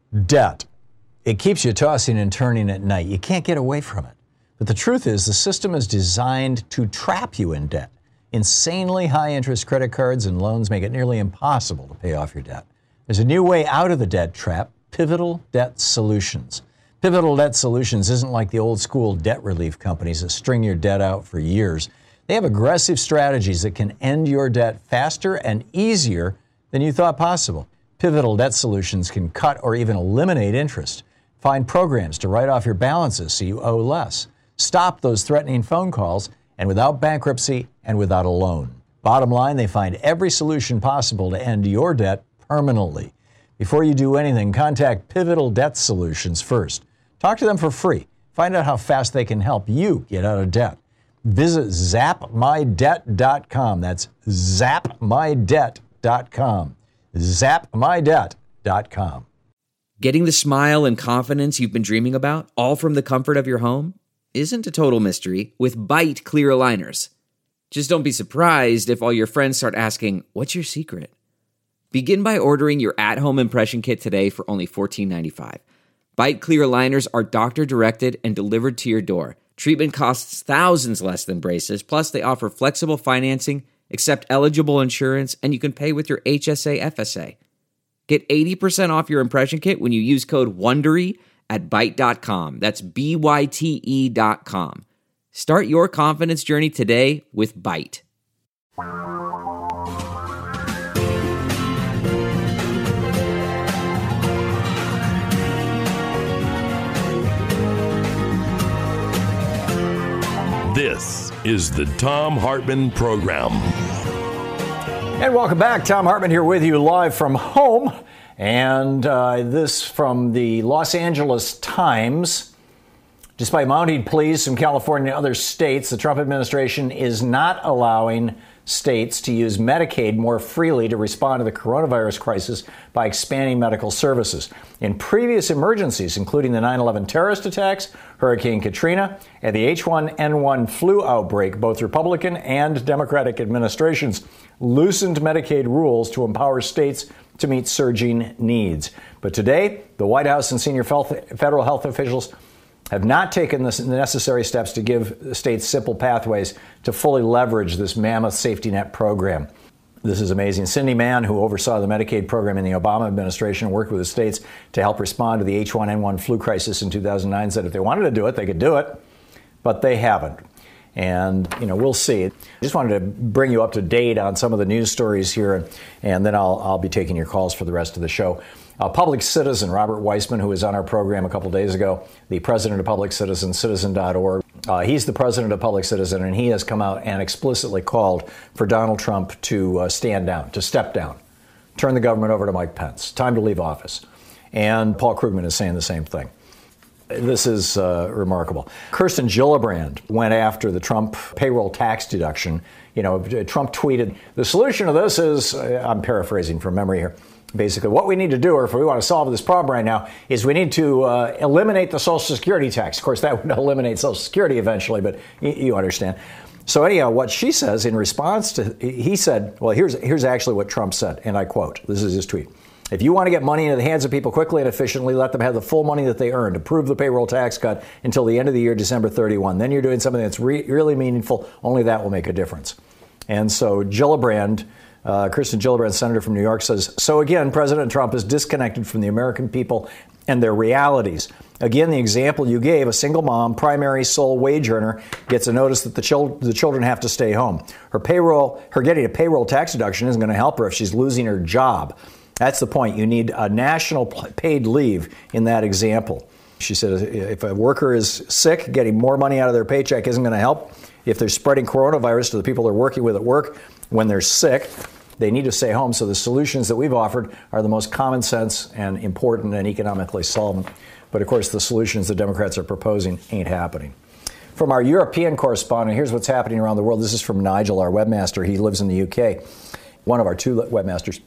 Debt. It keeps you tossing and turning at night. You can't get away from it. But the truth is, the system is designed to trap you in debt. Insanely high interest credit cards and loans make it nearly impossible to pay off your debt. There's a new way out of the debt trap: Pivotal Debt Solutions. Pivotal Debt Solutions isn't like the old school debt relief companies that string your debt out for years. They have aggressive strategies that can end your debt faster and easier than you thought possible. Pivotal Debt Solutions can cut or even eliminate interest. Find programs to write off your balances so you owe less. Stop those threatening phone calls, and without bankruptcy and without a loan. Bottom line, they find every solution possible to end your debt permanently. Before you do anything, contact Pivotal Debt Solutions first. Talk to them for free. Find out how fast they can help you get out of debt. Visit zapmydebt.com. That's zapmydebt.com. zapmydebt.com. Getting the smile and confidence you've been dreaming about, all from the comfort of your home, isn't a total mystery with Byte clear aligners. Just don't be surprised if all your friends start asking, "What's your secret?" Begin by ordering your at-home impression kit today for only $14.95. Byte clear aligners are doctor-directed and delivered to your door. Treatment costs thousands less than braces, plus they offer flexible financing, accept eligible insurance, and you can pay with your HSA FSA. Get 80% off your impression kit when you use code WONDERY at Byte.com. That's BYTE.com. Start your confidence journey today with Byte. This is the Thom Hartmann Program. And welcome back. Thom Hartmann here with you live from home. And this from the Los Angeles Times. Despite mounting pleas from California and other states, the Trump administration is not allowing states to use Medicaid more freely to respond to the coronavirus crisis by expanding medical services. In previous emergencies, including the 9/11 terrorist attacks, Hurricane Katrina, and the H1N1 flu outbreak, both Republican and Democratic administrations loosened Medicaid rules to empower states to meet surging needs. But today, the White House and senior federal health officials have not taken the necessary steps to give states simple pathways to fully leverage this mammoth safety net program. This is amazing. Cindy Mann, who oversaw the Medicaid program in the Obama administration, worked with the states to help respond to the H1N1 flu crisis in 2009, said if they wanted to do it, they could do it, but they haven't. And, we'll see. I just wanted to bring you up to date on some of the news stories here, and then I'll be taking your calls for the rest of the show. Public Citizen, Robert Weissman, who was on our program a couple days ago, the president of Public Citizen, Citizen.org. He's the president of Public Citizen, and he has come out and explicitly called for Donald Trump to stand down, to step down, turn the government over to Mike Pence. Time to leave office. And Paul Krugman is saying the same thing. This is remarkable. Kirsten Gillibrand went after the Trump payroll tax deduction. Trump tweeted, the solution to this is, I'm paraphrasing from memory here, basically, what we need to do, or if we want to solve this problem right now, is we need to eliminate the Social Security tax. Of course, that would eliminate Social Security eventually, but you understand. So anyhow, what she says in response to, he said, well, here's actually what Trump said, and I quote, this is his tweet. If you want to get money into the hands of people quickly and efficiently, let them have the full money that they earned. Approve the payroll tax cut until the end of the year, December 31. Then you're doing something that's really meaningful. Only that will make a difference. And so Gillibrand, Kirsten Gillibrand, senator from New York, says, so again, President Trump is disconnected from the American people and their realities. Again, the example you gave, a single mom, primary sole wage earner, gets a notice that the children have to stay home. Her getting a payroll tax deduction isn't going to help her if she's losing her job. That's the point. You need a national paid leave in that example. She said if a worker is sick, getting more money out of their paycheck isn't going to help. If they're spreading coronavirus to the people they're working with at work when they're sick, they need to stay home. So the solutions that we've offered are the most common sense and important and economically solvent. But of course, the solutions the Democrats are proposing ain't happening. From our European correspondent, here's what's happening around the world. This is from Nigel, our webmaster. He lives in the UK, one of our two webmasters.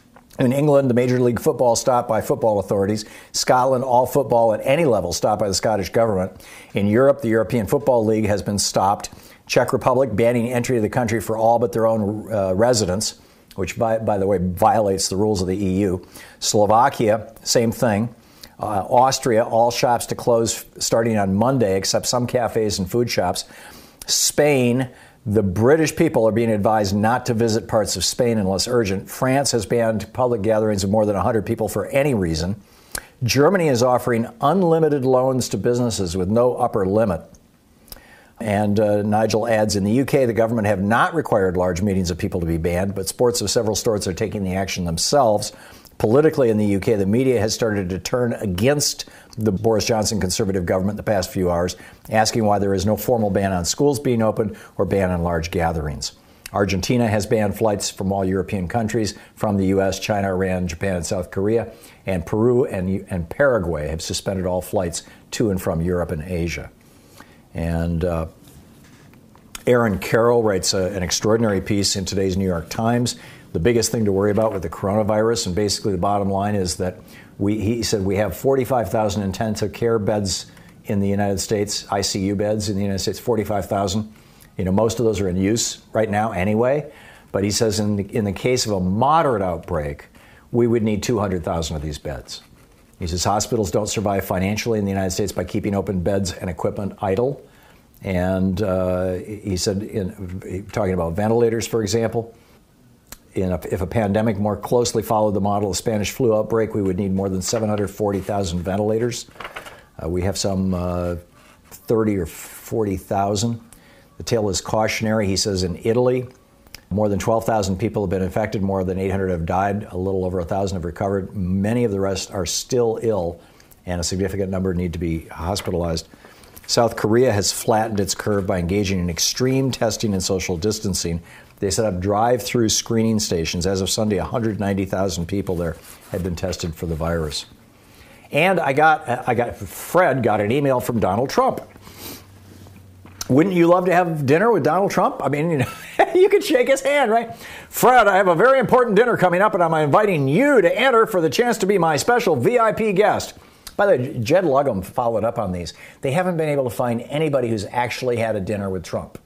In England, the Major League Football stopped by football authorities. Scotland, all football at any level stopped by the Scottish government. In Europe, the European Football League has been stopped. Czech Republic banning entry to the country for all but their own residents, which, by the way, violates the rules of the EU. Slovakia, same thing. Austria, all shops to close starting on Monday, except some cafes and food shops. Spain, the British people are being advised not to visit parts of Spain unless urgent. France has banned public gatherings of more than 100 people for any reason. Germany is offering unlimited loans to businesses with no upper limit. And Nigel adds, in the UK, the government have not required large meetings of people to be banned, but sports of several sorts are taking the action themselves. Politically in the UK, the media has started to turn against the Boris Johnson Conservative government the past few hours, asking why there is no formal ban on schools being open or ban on large gatherings. Argentina has banned flights from all European countries from the U.S., China, Iran, Japan, and South Korea. And Peru and Paraguay have suspended all flights to and from Europe and Asia. And Aaron Carroll writes an extraordinary piece in today's New York Times. The biggest thing to worry about with the coronavirus, and basically the bottom line is that he said we have 45,000 intensive care beds in the United States, ICU beds in the United States, 45,000. Most of those are in use right now anyway. But he says in the case of a moderate outbreak, we would need 200,000 of these beds. He says hospitals don't survive financially in the United States by keeping open beds and equipment idle. And he said, talking about ventilators, for example, if a pandemic more closely followed the model of Spanish flu outbreak, we would need more than 740,000 ventilators. We have some 30 or 40,000. The tale is cautionary. He says in Italy, more than 12,000 people have been infected, more than 800 have died, a little over 1,000 have recovered. Many of the rest are still ill, and a significant number need to be hospitalized. South Korea has flattened its curve by engaging in extreme testing and social distancing. They set up drive-through screening stations. As of Sunday, 190,000 people there had been tested for the virus. And Fred got an email from Donald Trump. Wouldn't you love to have dinner with Donald Trump? I mean, you could shake his hand, right? Fred, I have a very important dinner coming up, and I'm inviting you to enter for the chance to be my special VIP guest. By the way, Jed Luggum followed up on these. They haven't been able to find anybody who's actually had a dinner with Trump.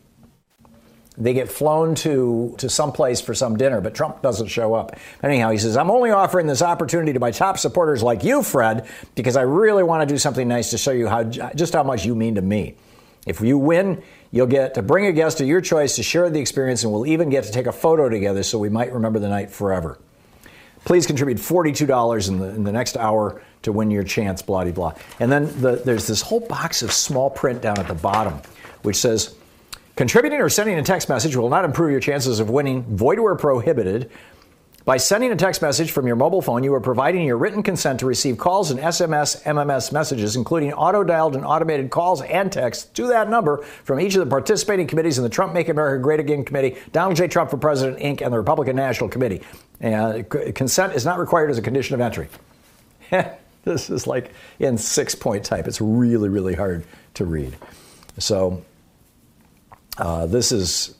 They get flown to some place for some dinner, but Trump doesn't show up. Anyhow, he says, I'm only offering this opportunity to my top supporters like you, Fred, because I really want to do something nice to show you just how much you mean to me. If you win, you'll get to bring a guest of your choice to share the experience, and we'll even get to take a photo together so we might remember the night forever. Please contribute $42 in the next hour to win your chance, blah, blah, blah. And then there's this whole box of small print down at the bottom, which says, contributing or sending a text message will not improve your chances of winning. Void where prohibited. By sending a text message from your mobile phone, you are providing your written consent to receive calls and SMS, MMS messages, including auto-dialed and automated calls and texts to that number from each of the participating committees in the Trump Make America Great Again Committee, Donald J. Trump for President, Inc., and the Republican National Committee. Consent is not required as a condition of entry. This is like in 6-point type. It's really, really hard to read. So this is...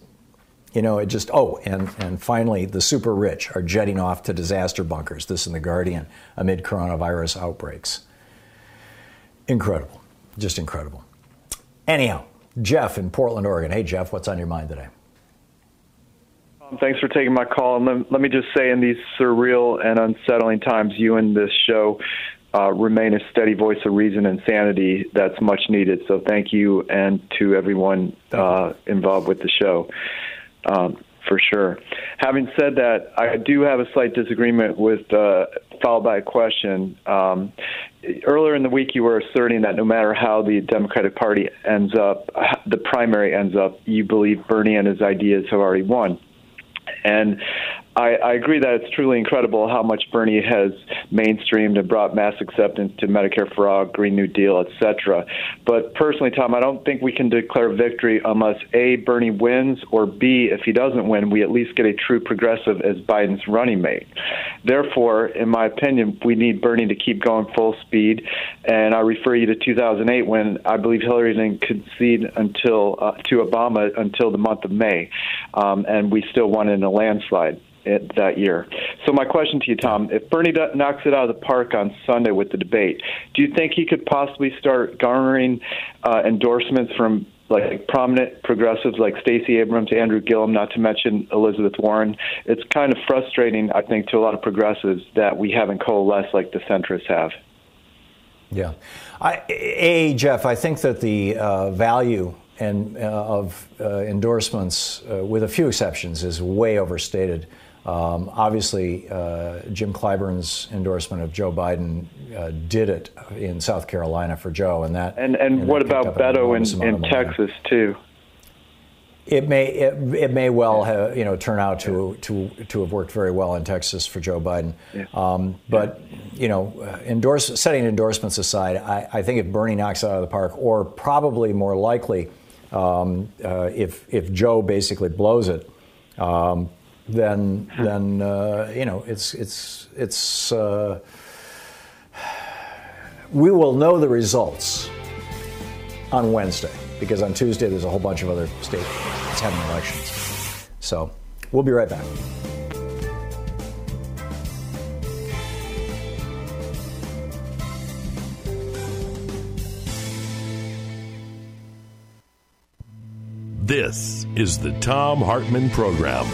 and finally, the super rich are jetting off to disaster bunkers, this in The Guardian, amid coronavirus outbreaks. Incredible. Just incredible. Anyhow, Jeff in Portland, Oregon. Hey, Jeff, what's on your mind today? Thanks for taking my call. And let me just say, in these surreal and unsettling times, you and this show remain a steady voice of reason and sanity that's much needed. So thank you, and to everyone involved with the show. For sure. Having said that, I do have a slight disagreement with, followed by a question. Earlier in the week, you were asserting that no matter how the Democratic Party ends up, the primary ends up, you believe Bernie and his ideas have already won. And I agree that it's truly incredible how much Bernie has mainstreamed and brought mass acceptance to Medicare for All, Green New Deal, etc. But personally, Tom, I don't think we can declare victory unless A, Bernie wins, or B, if he doesn't win, we at least get a true progressive as Biden's running mate. Therefore, in my opinion, we need Bernie to keep going full speed. And I refer you to 2008 when I believe Hillary didn't concede to Obama until the month of May, and we still won in a landslide that year. So my question to you, Tom, if Bernie knocks it out of the park on Sunday with the debate, do you think he could possibly start garnering endorsements from like prominent progressives like Stacey Abrams, Andrew Gillum, not to mention Elizabeth Warren? It's kind of frustrating, I think, to a lot of progressives that we haven't coalesced like the centrists have. Yeah. Jeff, I think that the value of endorsements, with a few exceptions, is way overstated. Obviously, Jim Clyburn's endorsement of Joe Biden did it in South Carolina for Joe, and what about Beto in Texas too? It may well have, turn out to have worked very well in Texas for Joe Biden. Yeah. But setting endorsements aside, I think if Bernie knocks it out of the park, or probably more likely, if Joe basically blows it, then it's we will know the results on Wednesday, because on Tuesday there's a whole bunch of other states having elections. So we'll be right back. This is the Thom Hartmann Program.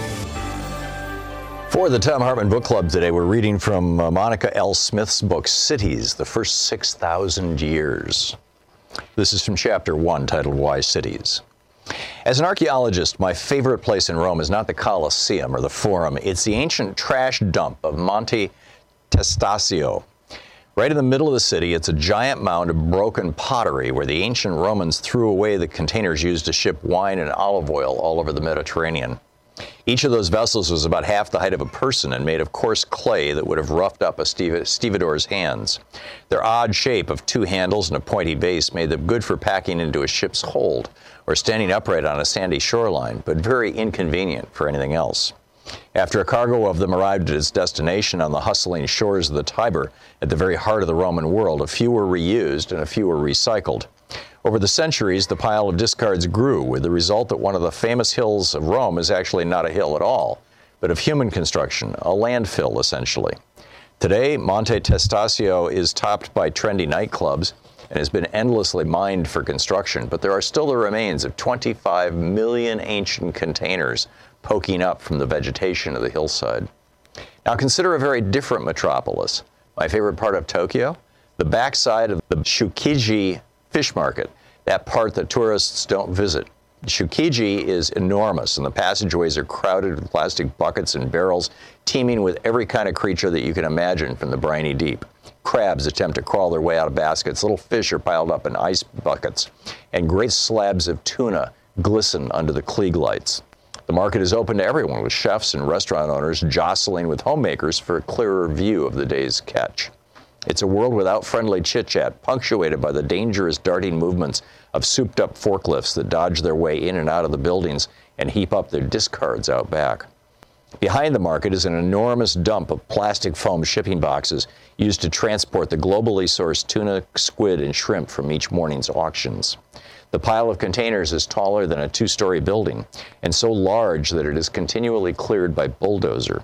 For the Thom Hartmann Book Club today, we're reading from Monica L. Smith's book, Cities, The First 6,000 Years. This is from Chapter 1, titled Why Cities. As an archaeologist, my favorite place in Rome is not the Colosseum or the Forum. It's the ancient trash dump of Monte Testaccio. Right in the middle of the city, it's a giant mound of broken pottery where the ancient Romans threw away the containers used to ship wine and olive oil all over the Mediterranean. Each of those vessels was about half the height of a person and made of coarse clay that would have roughed up a stevedore's hands. Their odd shape of two handles and a pointy base made them good for packing into a ship's hold or standing upright on a sandy shoreline, but very inconvenient for anything else. After a cargo of them arrived at its destination on the hustling shores of the Tiber, at the very heart of the Roman world, a few were reused and a few were recycled. Over the centuries, the pile of discards grew, with the result that one of the famous hills of Rome is actually not a hill at all, but of human construction, a landfill, essentially. Today, Monte Testaccio is topped by trendy nightclubs and has been endlessly mined for construction, but there are still the remains of 25 million ancient containers poking up from the vegetation of the hillside. Now consider a very different metropolis. My favorite part of Tokyo, the backside of the Tsukiji fish market, that part that tourists don't visit. Tsukiji is enormous, and the passageways are crowded with plastic buckets and barrels, teeming with every kind of creature that you can imagine from the briny deep. Crabs attempt to crawl their way out of baskets, little fish are piled up in ice buckets, and great slabs of tuna glisten under the Klieg lights. The market is open to everyone, with chefs and restaurant owners jostling with homemakers for a clearer view of the day's catch. It's a world without friendly chit-chat, punctuated by the dangerous darting movements of souped-up forklifts that dodge their way in and out of the buildings and heap up their discards out back. Behind the market is an enormous dump of plastic foam shipping boxes used to transport the globally sourced tuna, squid, and shrimp from each morning's auctions. The pile of containers is taller than a two-story building, and so large that it is continually cleared by bulldozer.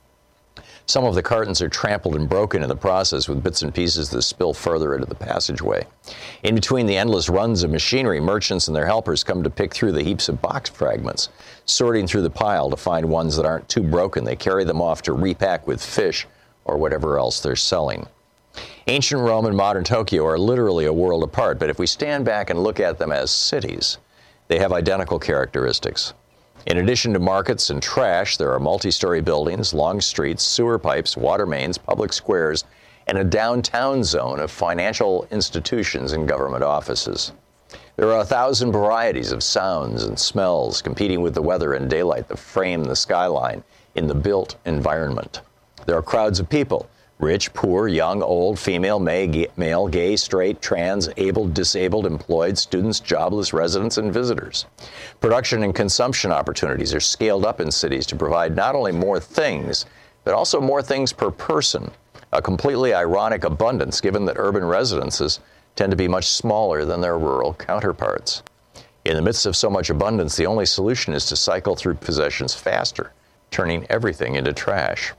Some of the cartons are trampled and broken in the process, with bits and pieces that spill further into the passageway. In between the endless runs of machinery, merchants and their helpers come to pick through the heaps of box fragments. Sorting through the pile to find ones that aren't too broken, they carry them off to repack with fish or whatever else they're selling. Ancient Rome and modern Tokyo are literally a world apart, but if we stand back and look at them as cities, they have identical characteristics. In addition to markets and trash, there are multi-story buildings, long streets, sewer pipes, water mains, public squares, and a downtown zone of financial institutions and government offices. There are 1,000 varieties of sounds and smells competing with the weather and daylight that frame the skyline in the built environment. There are crowds of people, rich, poor, young, old, female, male, gay, straight, trans, able, disabled, employed, students, jobless, residents, and visitors. Production and consumption opportunities are scaled up in cities to provide not only more things, but also more things per person, a completely ironic abundance given that urban residences tend to be much smaller than their rural counterparts. In the midst of so much abundance, the only solution is to cycle through possessions faster, turning everything into trash.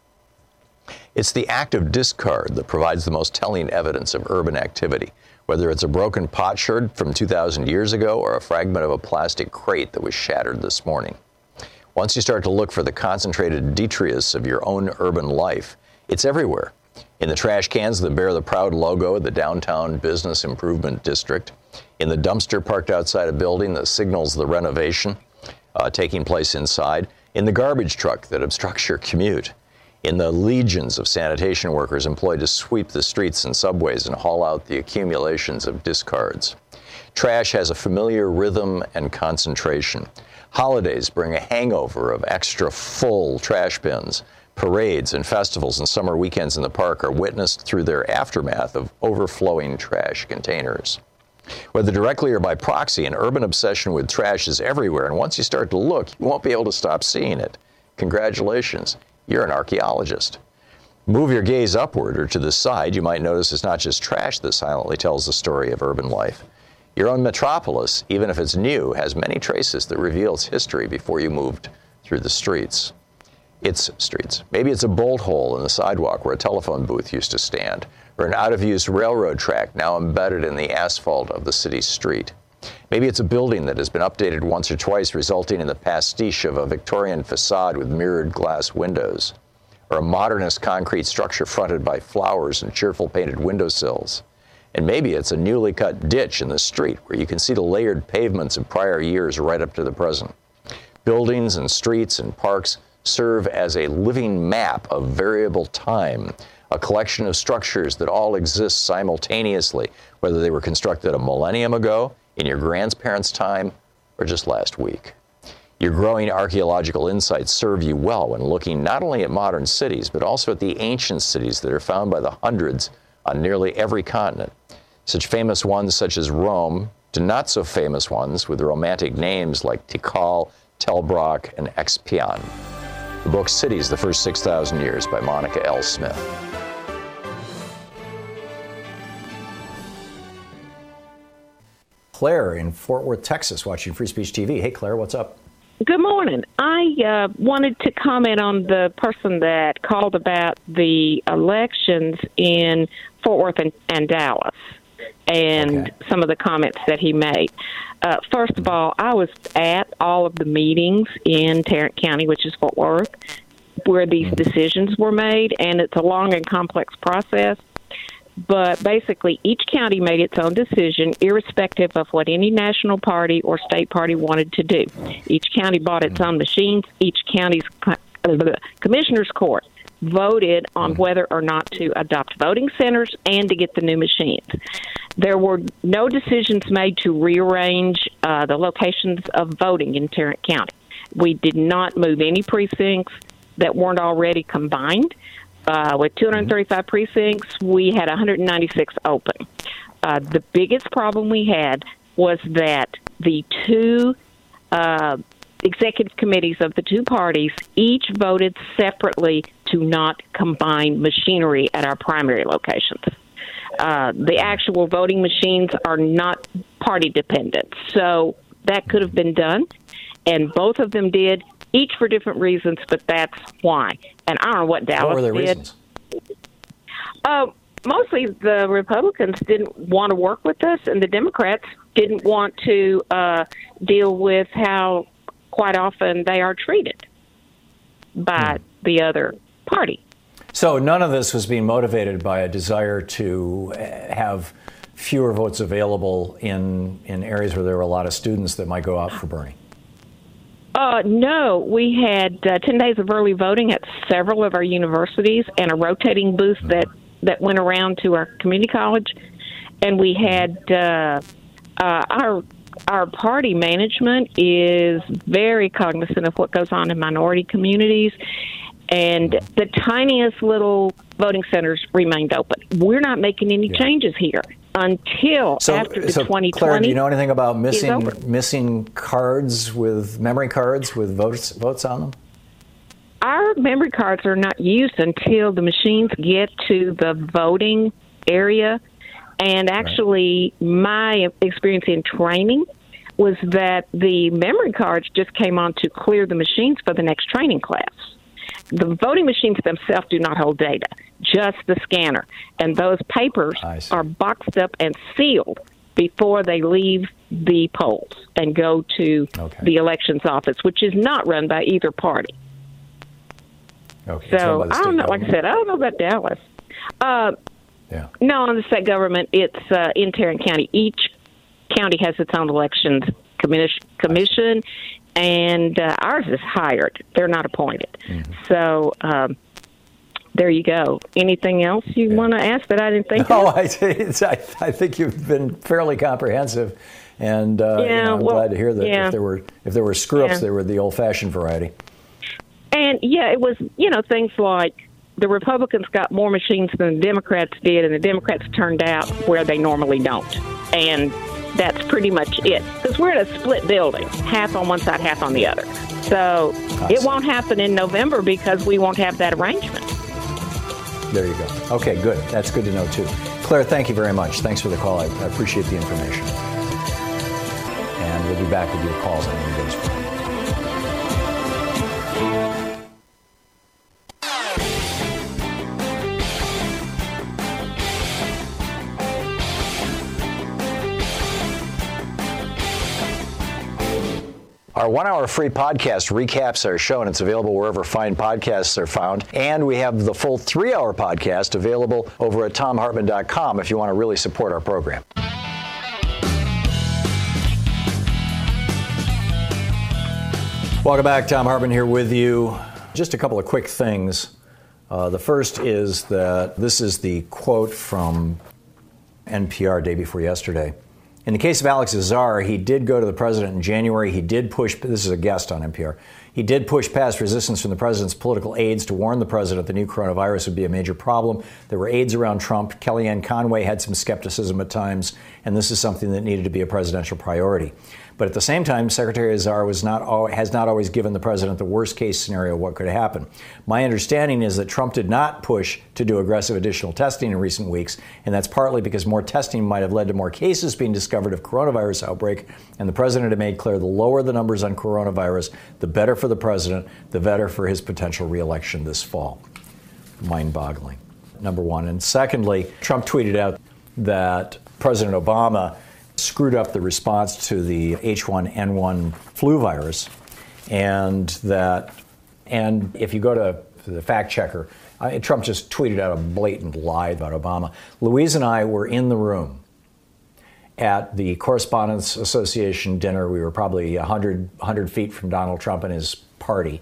It's the act of discard that provides the most telling evidence of urban activity, whether it's a broken potsherd from 2,000 years ago or a fragment of a plastic crate that was shattered this morning. Once you start to look for the concentrated detritus of your own urban life, it's everywhere, in the trash cans that bear the proud logo of the Downtown Business Improvement District, in the dumpster parked outside a building that signals the renovation taking place inside, in the garbage truck that obstructs your commute, in the legions of sanitation workers employed to sweep the streets and subways and haul out the accumulations of discards. Trash has a familiar rhythm and concentration. Holidays bring a hangover of extra full trash bins. Parades and festivals and summer weekends in the park are witnessed through their aftermath of overflowing trash containers. Whether directly or by proxy, an urban obsession with trash is everywhere, and once you start to look, you won't be able to stop seeing it. Congratulations, you're an archaeologist. Move your gaze upward or to the side, you might notice it's not just trash that silently tells the story of urban life. Your own metropolis, even if it's new, has many traces that reveal its history before you moved through the streets. Its streets. Maybe it's a bolt hole in the sidewalk where a telephone booth used to stand, or an out-of-use railroad track now embedded in the asphalt of the city's street. Maybe it's a building that has been updated once or twice, resulting in the pastiche of a Victorian facade with mirrored glass windows, or a modernist concrete structure fronted by flowers and cheerful painted windowsills. And maybe it's a newly cut ditch in the street where you can see the layered pavements of prior years right up to the present. Buildings and streets and parks serve as a living map of variable time, a collection of structures that all exist simultaneously, whether they were constructed a millennium ago, in your grandparents' time, or just last week. Your growing archaeological insights serve you well when looking not only at modern cities, but also at the ancient cities that are found by the hundreds on nearly every continent. Such famous ones such as Rome, to not so famous ones with romantic names like Tikal, Tel Brak, and Expion. The book Cities, the First 6,000 Years by Monica L. Smith. Claire in Fort Worth, Texas, watching Free Speech TV. Hey, Claire, what's up? Good morning. I wanted to comment on the person that called about the elections in Fort Worth and Dallas and some of the comments that he made. First of all, I was at all of the meetings in Tarrant County, which is Fort Worth, where these decisions were made, and it's a long and complex process. But basically, each county made its own decision, irrespective of what any national party or state party wanted to do. Each county bought its own machines. Each county's commissioner's court voted on whether or not to adopt voting centers and to get the new machines. There were no decisions made to rearrange the locations of voting in Tarrant County. We did not move any precincts that weren't already combined. With 235 precincts, we had 196 open. The biggest problem we had was that the two executive committees of the two parties each voted separately to not combine machinery at our primary locations. The actual voting machines are not party dependent, so that could have been done, and both of them did. Each for different reasons, but that's why. And I don't know what Dallas What were their did. reasons? Mostly the Republicans didn't want to work with us, and the Democrats didn't want to deal with how quite often they are treated by the other party. So none of this was being motivated by a desire to have fewer votes available in areas where there were a lot of students that might go out for Bernie. No, we had 10 days of early voting at several of our universities and a rotating booth that went around to our community college. And we had our party management is very cognizant of what goes on in minority communities. And the tiniest little voting centers remained open. We're not making any changes here until after the 2020. Claire, do you know anything about missing cards with memory cards with votes on them? Our memory cards are not used until the machines get to the voting area. And actually, my experience in training was that the memory cards just came on to clear the machines for the next training class. The voting machines themselves do not hold data, just the scanner. And those papers are boxed up and sealed before they leave the polls and go to the elections office, which is not run by either party. So I don't know. Like I said, I don't know about Dallas. Yeah. No, in the state government, it's in Tarrant County. Each county has its own elections commission, and ours is hired. They're not appointed. Mm-hmm. So there you go. Anything else you want to ask that I didn't think of? I think you've been fairly comprehensive, and I'm glad to hear that. Yeah. If there were screw-ups, they were the old-fashioned variety. And it was things like the Republicans got more machines than the Democrats did, and the Democrats turned out where they normally don't. And that's pretty much it. Because we're in a split building, half on one side, half on the other. So it won't happen in November because we won't have that arrangement. There you go. Okay, good. That's good to know, too. Claire, thank you very much. Thanks for the call. I appreciate the information. And we'll be back with your calls on any days from now. Our 1-hour free podcast recaps our show, and it's available wherever fine podcasts are found. And we have the full 3-hour podcast available over at TomHartman.com if you want to really support our program. Welcome back. Thom Hartmann here with you. Just a couple of quick things. The first is that this is the quote from NPR day before yesterday. In the case of Alex Azar, he did go to the president in January. He did push, this is a guest on NPR, he did push past resistance from the president's political aides to warn the president the new coronavirus would be a major problem. There were aides around Trump. Kellyanne Conway had some skepticism at times, and this is something that needed to be a presidential priority. But at the same time, Secretary Azar has not always given the president the worst case scenario of what could happen. My understanding is that Trump did not push to do aggressive additional testing in recent weeks, and that's partly because more testing might have led to more cases being discovered of coronavirus outbreak, and the president had made clear the lower the numbers on coronavirus, the better for the president, the better for his potential reelection this fall. Mind-boggling, number one. And secondly, Trump tweeted out that President Obama screwed up the response to the H1N1 flu virus, and if you go to the fact checker, Trump just tweeted out a blatant lie about Obama. Louise and I were in the room at the Correspondents Association dinner. We were probably 100 feet from Donald Trump and his party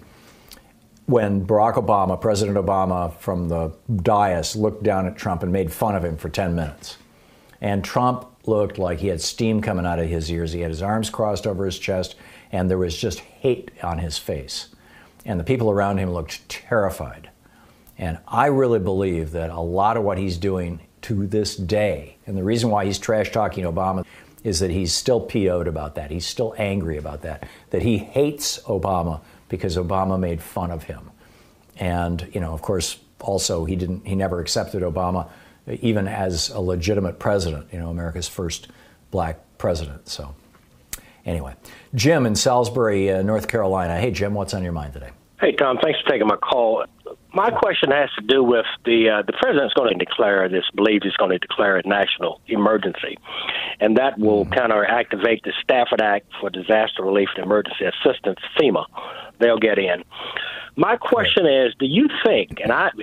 when Barack Obama, President Obama, from the dais looked down at Trump and made fun of him for 10 minutes. And Trump looked like he had steam coming out of his ears. He had his arms crossed over his chest, and there was just hate on his face. And the people around him looked terrified. And I really believe that a lot of what he's doing to this day, and the reason why he's trash-talking Obama, is that he's still PO'd about that. He's still angry about that he hates Obama because Obama made fun of him. And, of course, also he never accepted Obama even as a legitimate president, America's first black president. So anyway, Jim in Salisbury, North Carolina. Hey, Jim, what's on your mind today? Hey, Tom, thanks for taking my call. My question has to do with the president's going to believes he's going to declare a national emergency, and that will kind of activate the Stafford Act for Disaster Relief and Emergency Assistance, FEMA. They'll get in. My question is, do you think, and I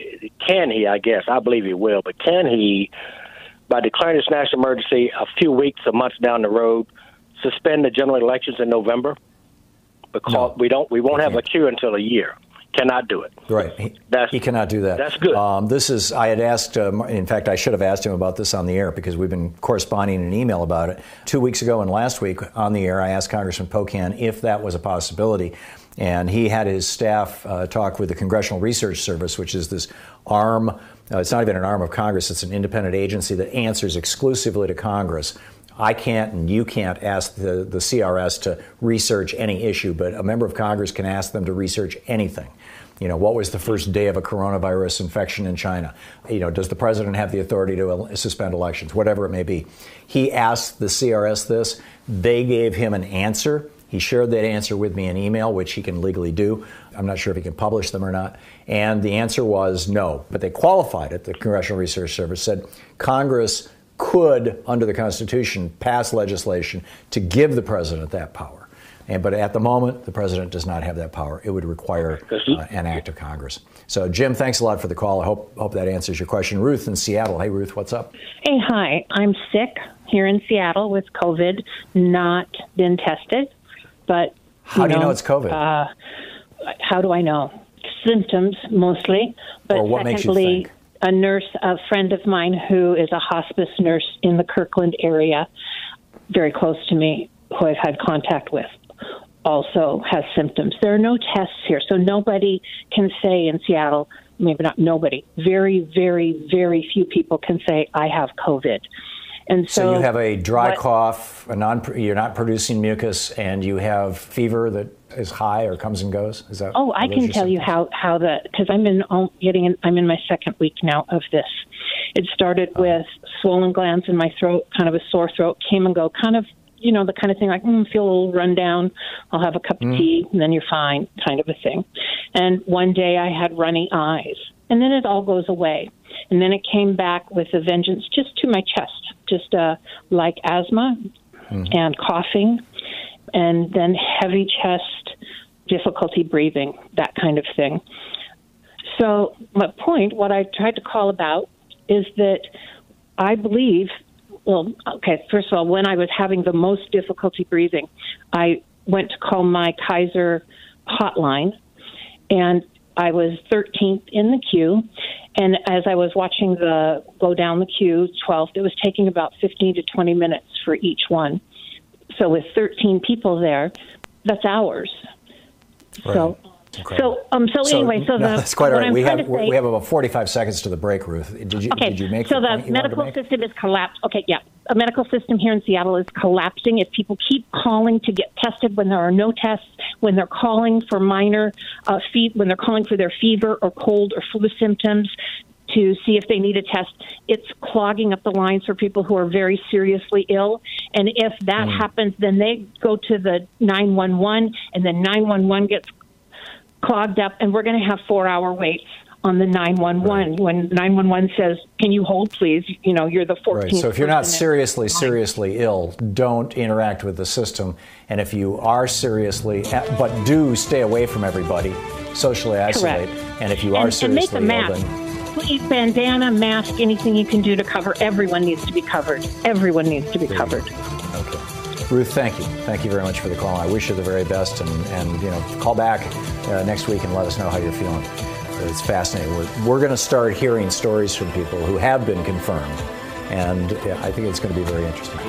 believe he will, but can he, by declaring this national emergency a few weeks or months down the road, suspend the general elections in November? Because we won't have a queue until a year. Cannot do it. Right. He cannot do that. That's good. I had asked, in fact, I should have asked him about this on the air because we've been corresponding in an email about it. 2 weeks ago and last week on the air, I asked Congressman Pocan if that was a possibility. And he had his staff talk with the Congressional Research Service, which is this arm. It's not even an arm of Congress. It's an independent agency that answers exclusively to Congress. I can't and you can't ask the CRS to research any issue, but a member of Congress can ask them to research anything. What was the first day of a coronavirus infection in China? Does the president have the authority to suspend elections? Whatever it may be. He asked the CRS this. They gave him an answer. He shared that answer with me in email, which he can legally do. I'm not sure if he can publish them or not. And the answer was no. But they qualified it. The Congressional Research Service said Congress could, under the Constitution, pass legislation to give the president that power. But at the moment, the president does not have that power. It would require an act of Congress. So, Jim, thanks a lot for the call. I hope that answers your question. Ruth in Seattle. Hey, Ruth, what's up? Hey, hi. I'm sick here in Seattle with COVID. Not been tested, but how do you know it's COVID? How do I know? Symptoms mostly, but or what secondly, makes you think? A nurse, a friend of mine who is a hospice nurse in the Kirkland area, very close to me, who I've had contact with, also has symptoms. There are no tests here, so nobody can say in Seattle, maybe not nobody, very, very, very few people can say, I have COVID. And so you have a dry cough, you're not producing mucus, and you have fever that is high or comes and goes? Is that? Oh, I can tell you how because I'm in my second week now of this. It started with swollen glands in my throat, kind of a sore throat, came and go, kind of, the kind of thing like, feel a little run down, I'll have a cup of tea, and then you're fine, kind of a thing. And one day I had runny eyes, and then it all goes away. And then it came back with a vengeance just to my chest, just like asthma and coughing, and then heavy chest, difficulty breathing, that kind of thing. So my point, what I tried to call about, is that I believe, first of all, when I was having the most difficulty breathing, I went to call my Kaiser hotline, and I was 13th in the queue. And as I was watching go down the queue, 12th, it was taking about 15 to 20 minutes for each one. So with 13 people there, that's hours. Right. So that's quite all right. We have about 45 seconds to the break, Ruth. Did you make so the point? So the medical system is collapsed. Okay, yeah. A medical system here in Seattle is collapsing. If people keep calling to get tested when there are no tests, when they're calling for minor when they're calling for their fever or cold or flu symptoms to see if they need a test, it's clogging up the lines for people who are very seriously ill. And if that happens, then they go to the 911, and then 911 gets clogged up, and we're going to have 4-hour waits on the 911 when 911 says, can you hold, please? You're the 14th. Right. So if you're not seriously ill, don't interact with the system. And if you are seriously, but do stay away from everybody, socially isolate. Correct. And if you are seriously ill, then... Please, bandana, mask, anything you can do to cover. Everyone needs to be covered. Everyone needs to be covered. Okay. Ruth, thank you. Thank you very much for the call. I wish you the very best, and call back next week and let us know how you're feeling. It's fascinating. We're going to start hearing stories from people who have been confirmed, and I think it's going to be very interesting.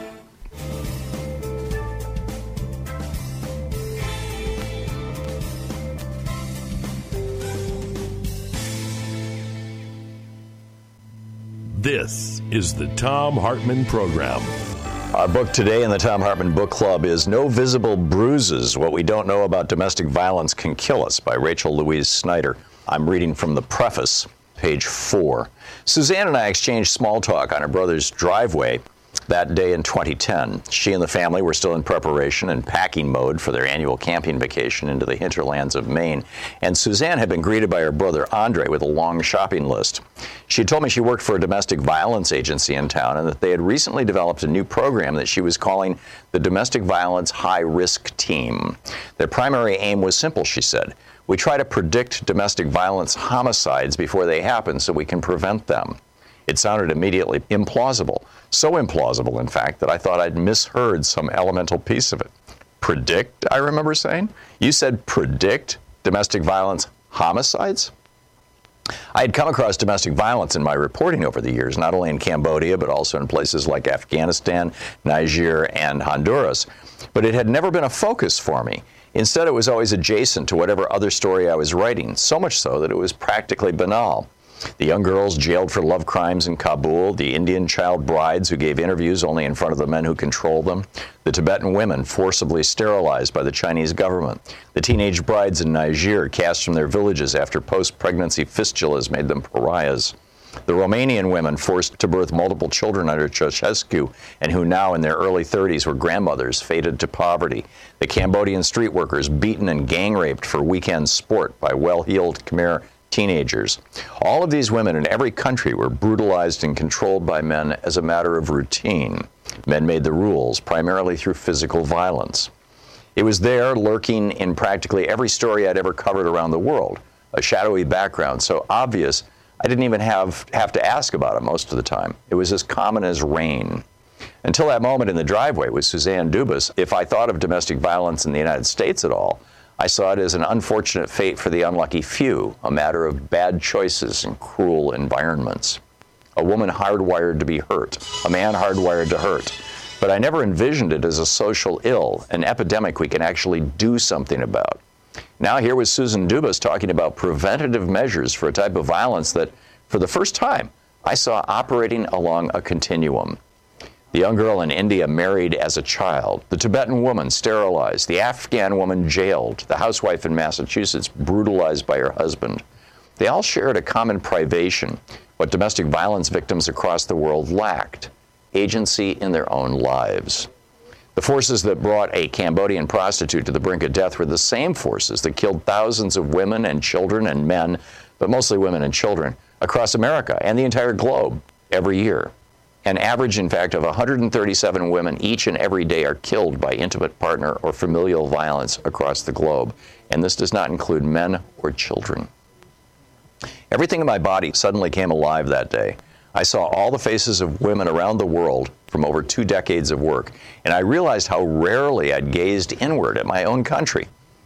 This is the Thom Hartmann Program. Our book today in the Thom Hartmann Book Club is No Visible Bruises, What We Don't Know About Domestic Violence Can Kill Us by Rachel Louise Snyder. I'm reading from the preface, page 4. Suzanne and I exchanged small talk on her brother's driveway that day in 2010. She and the family were still in preparation and packing mode for their annual camping vacation into the hinterlands of Maine, and Suzanne had been greeted by her brother Andre with a long shopping list. She had told me she worked for a domestic violence agency in town and that they had recently developed a new program that she was calling the Domestic Violence High Risk Team. Their primary aim was simple, she said. We try to predict domestic violence homicides before they happen so we can prevent them. It sounded immediately implausible. So implausible, in fact, that I thought I'd misheard some elemental piece of it. Predict, I remember saying? You said predict domestic violence homicides? I had come across domestic violence in my reporting over the years, not only in Cambodia, but also in places like Afghanistan, Niger, and Honduras. But it had never been a focus for me. Instead, it was always adjacent to whatever other story I was writing, so much so that it was practically banal. The young girls jailed for love crimes in Kabul, the Indian child brides who gave interviews only in front of the men who controlled them, the Tibetan women forcibly sterilized by the Chinese government, the teenage brides in Niger cast from their villages after post-pregnancy fistulas made them pariahs, the Romanian women forced to birth multiple children under Ceausescu and who now in their early 30s were grandmothers fated to poverty, the Cambodian street workers beaten and gang-raped for weekend sport by well-heeled Khmer teenagers. All of these women in every country were brutalized and controlled by men as a matter of routine. Men made the rules, primarily through physical violence. It was there, lurking in practically every story I'd ever covered around the world, a shadowy background so obvious I didn't even have to ask about it most of the time. It was as common as rain. Until that moment in the driveway with Suzanne Dubas, if I thought of domestic violence in the United States at all, I saw it as an unfortunate fate for the unlucky few, a matter of bad choices and cruel environments. A woman hardwired to be hurt, a man hardwired to hurt. But I never envisioned it as a social ill, an epidemic we can actually do something about. Now here was Susan Dubas talking about preventative measures for a type of violence that, for the first time, I saw operating along a continuum. The young girl in India married as a child, the Tibetan woman sterilized, the Afghan woman jailed, the housewife in Massachusetts brutalized by her husband. They all shared a common privation, what domestic violence victims across the world lacked: agency in their own lives. The forces that brought a Cambodian prostitute to the brink of death were the same forces that killed thousands of women and children and men, but mostly women and children, across America and the entire globe every year. An average, in fact, of 137 women each and every day are killed by intimate partner or familial violence across the globe, and this does not include men or children. Everything in my body suddenly came alive that day. I saw all the faces of women around the world from over 2 decades of work, and I realized how rarely I'd gazed inward at my own country,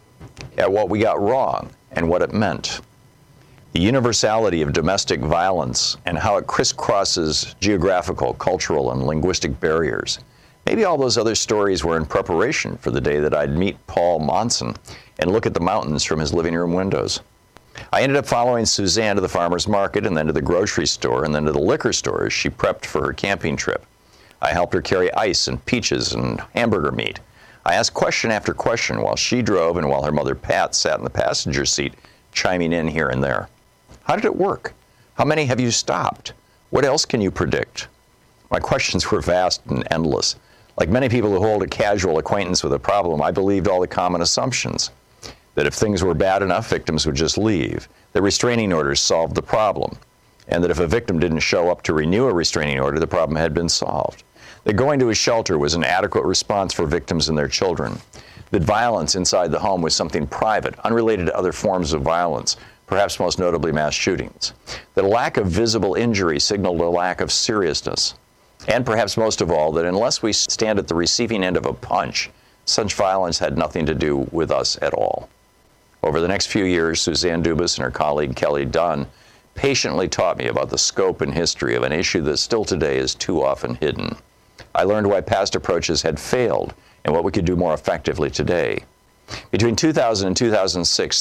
at what we got wrong and what it meant. The universality of domestic violence and how it crisscrosses geographical, cultural, and linguistic barriers. Maybe all those other stories were in preparation for the day that I'd meet Paul Monson and look at the mountains from his living room windows. I ended up following Suzanne to the farmer's market and then to the grocery store and then to the liquor store as she prepped for her camping trip. I helped her carry ice and peaches and hamburger meat. I asked question after question while she drove and while her mother Pat sat in the passenger seat, chiming in here and there. How did it work? How many have you stopped? What else can you predict? My questions were vast and endless. Like many people who hold a casual acquaintance with a problem, I believed all the common assumptions. That if things were bad enough, victims would just leave, that restraining orders solved the problem, and that if a victim didn't show up to renew a restraining order, the problem had been solved, that going to a shelter was an adequate response for victims and their children, that violence inside the home was something private, unrelated to other forms of violence, perhaps most notably mass shootings, that a lack of visible injury signaled a lack of seriousness, and perhaps most of all, that unless we stand at the receiving end of a punch, such violence had nothing to do with us at all. Over the next few years, Suzanne Dubas and her colleague Kelly Dunn patiently taught me about the scope and history of an issue that still today is too often hidden. I learned why past approaches had failed and what we could do more effectively today. Between 2000 and 2006,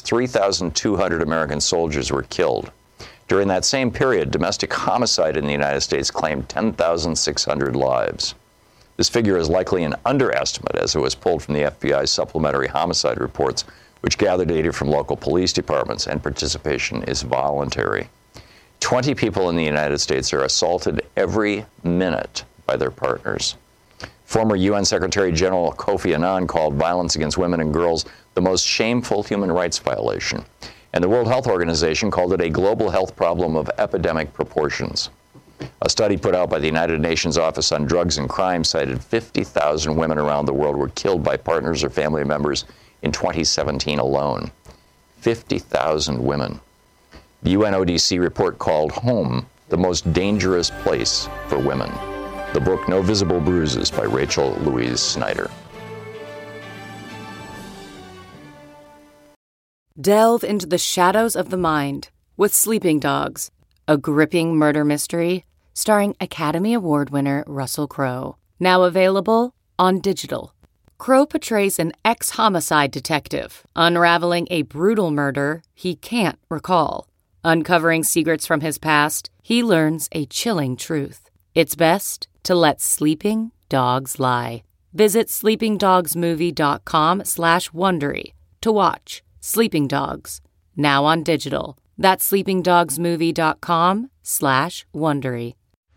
3,200 American soldiers were killed. During that same period, domestic homicide in the United States claimed 10,600 lives. This figure is likely an underestimate, as it was pulled from the FBI's supplementary homicide reports, which gather data from local police departments, and participation is voluntary. 20 people in the United States are assaulted every minute by their partners. Former UN Secretary General Kofi Annan called violence against women and girls the most shameful human rights violation, and the World Health Organization called it a global health problem of epidemic proportions. A study put out by the United Nations Office on Drugs and Crime cited 50,000 women around the world were killed by partners or family members in 2017 alone. 50,000 women. The UNODC report called Home the most dangerous place for women. The book No Visible Bruises by Rachel Louise Snyder. Delve into the shadows of the mind with Sleeping Dogs, a gripping murder mystery starring Academy Award winner Russell Crowe. Now available on digital. Crowe portrays an ex-homicide detective unraveling a brutal murder he can't recall. Uncovering secrets from his past, he learns a chilling truth. It's best to let sleeping dogs lie. Visit sleepingdogsmovie.com/Wondery to watch Sleeping Dogs, now on digital. That's sleepingdogsmovie.com/Wondery.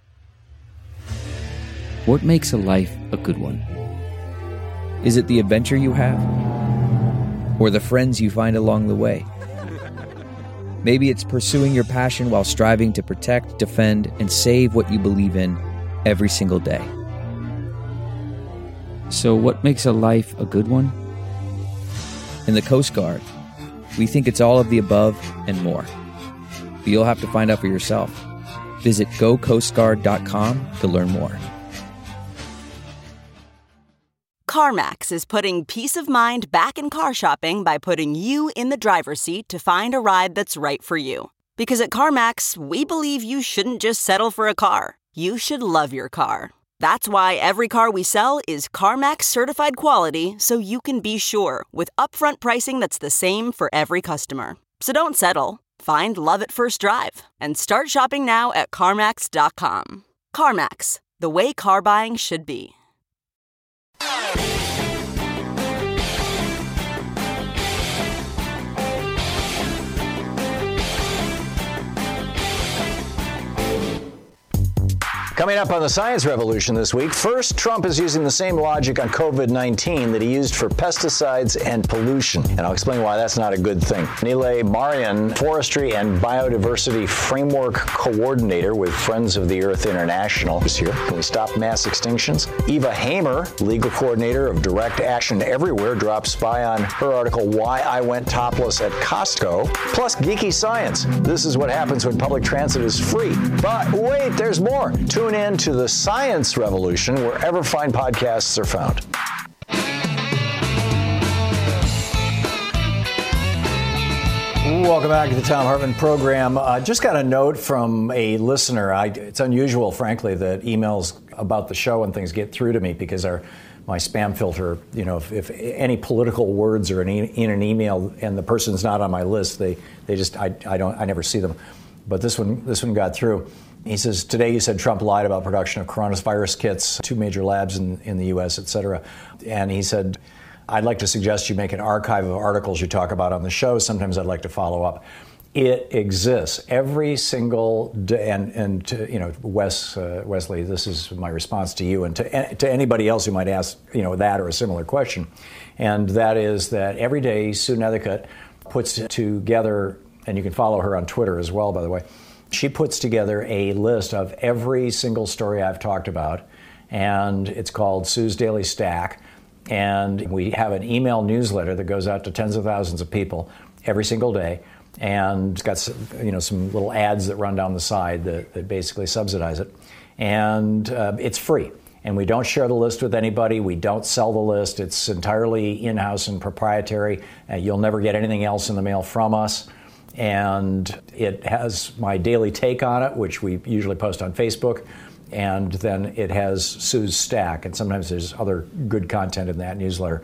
What makes a life a good one? Is it the adventure you have? Or the friends you find along the way? Maybe it's pursuing your passion while striving to protect, defend, and save what you believe in every single day. So what makes a life a good one? and the Coast Guard. We think it's all of the above and more. But you'll have to find out for yourself. Visit gocoastguard.com to learn more. CarMax is putting peace of mind back in car shopping by putting you in the driver's seat to find a ride that's right for you. Because at CarMax, we believe you shouldn't just settle for a car. You should love your car. That's why every car we sell is CarMax certified quality, so you can be sure with upfront pricing that's the same for every customer. So don't settle. Find love at first drive and start shopping now at CarMax.com. CarMax, the way car buying should be. Coming up on the Science Revolution this week, first, Trump is using the same logic on COVID-19 that he used for pesticides and pollution. And I'll explain why that's not a good thing. Nilay Marian, Forestry and Biodiversity Framework Coordinator with Friends of the Earth International, is here. Can we stop mass extinctions? Eva Hamer, Legal Coordinator of Direct Action Everywhere, drops by on her article, Why I Went Topless at Costco. Plus, geeky science. This is what happens when public transit is free. But wait, there's more. Tune in to the Science Revolution wherever fine podcasts are found. Welcome back to the Thom Hartmann program. Just got a note from a listener. It's unusual, frankly, that emails about the show and things get through to me because my spam filter, if any political words are in an email and the person's not on my list, I never see them. But this one got through. He says, today you said Trump lied about production of coronavirus kits, 2 major labs in the U.S., et cetera. And he said, I'd like to suggest you make an archive of articles you talk about on the show. Sometimes I'd like to follow up. It exists every single day. And to, Wesley, this is my response to you and to anybody else who might ask, that or a similar question. And that is that every day Sue Nethercutt puts together, and you can follow her on Twitter as well, by the way. She puts together a list of every single story I've talked about, and it's called Sue's Daily Stack. And we have an email newsletter that goes out to tens of thousands of people every single day, and it's got some little ads that run down the side that basically subsidize it. And it's free. And we don't share the list with anybody. We don't sell the list. It's entirely in-house and proprietary. You'll never get anything else in the mail from us. And it has my daily take on it, which we usually post on Facebook. And then it has Sue's Stack. And sometimes there's other good content in that newsletter.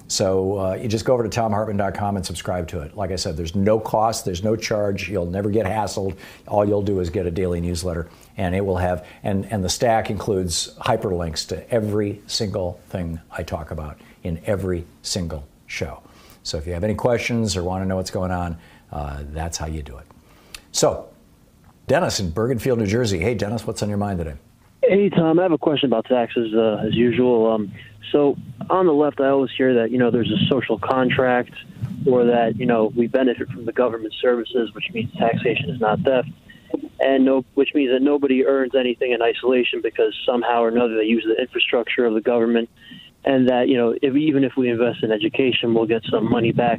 So you just go over to ThomHartmann.com and subscribe to it. Like I said, there's no cost, there's no charge. You'll never get hassled. All you'll do is get a daily newsletter. And it will have, and the Stack includes hyperlinks to every single thing I talk about in every single show. So if you have any questions or want to know what's going on, that's how you do it. So, Dennis in Bergenfield, New Jersey. Hey, Dennis, what's on your mind today? Hey, Tom, I have a question about taxes, as usual. So on the left, I always hear that, there's a social contract or that, we benefit from the government services, which means taxation is not theft, and which means that nobody earns anything in isolation because somehow or another they use the infrastructure of the government, and that, even if we invest in education, we'll get some money back,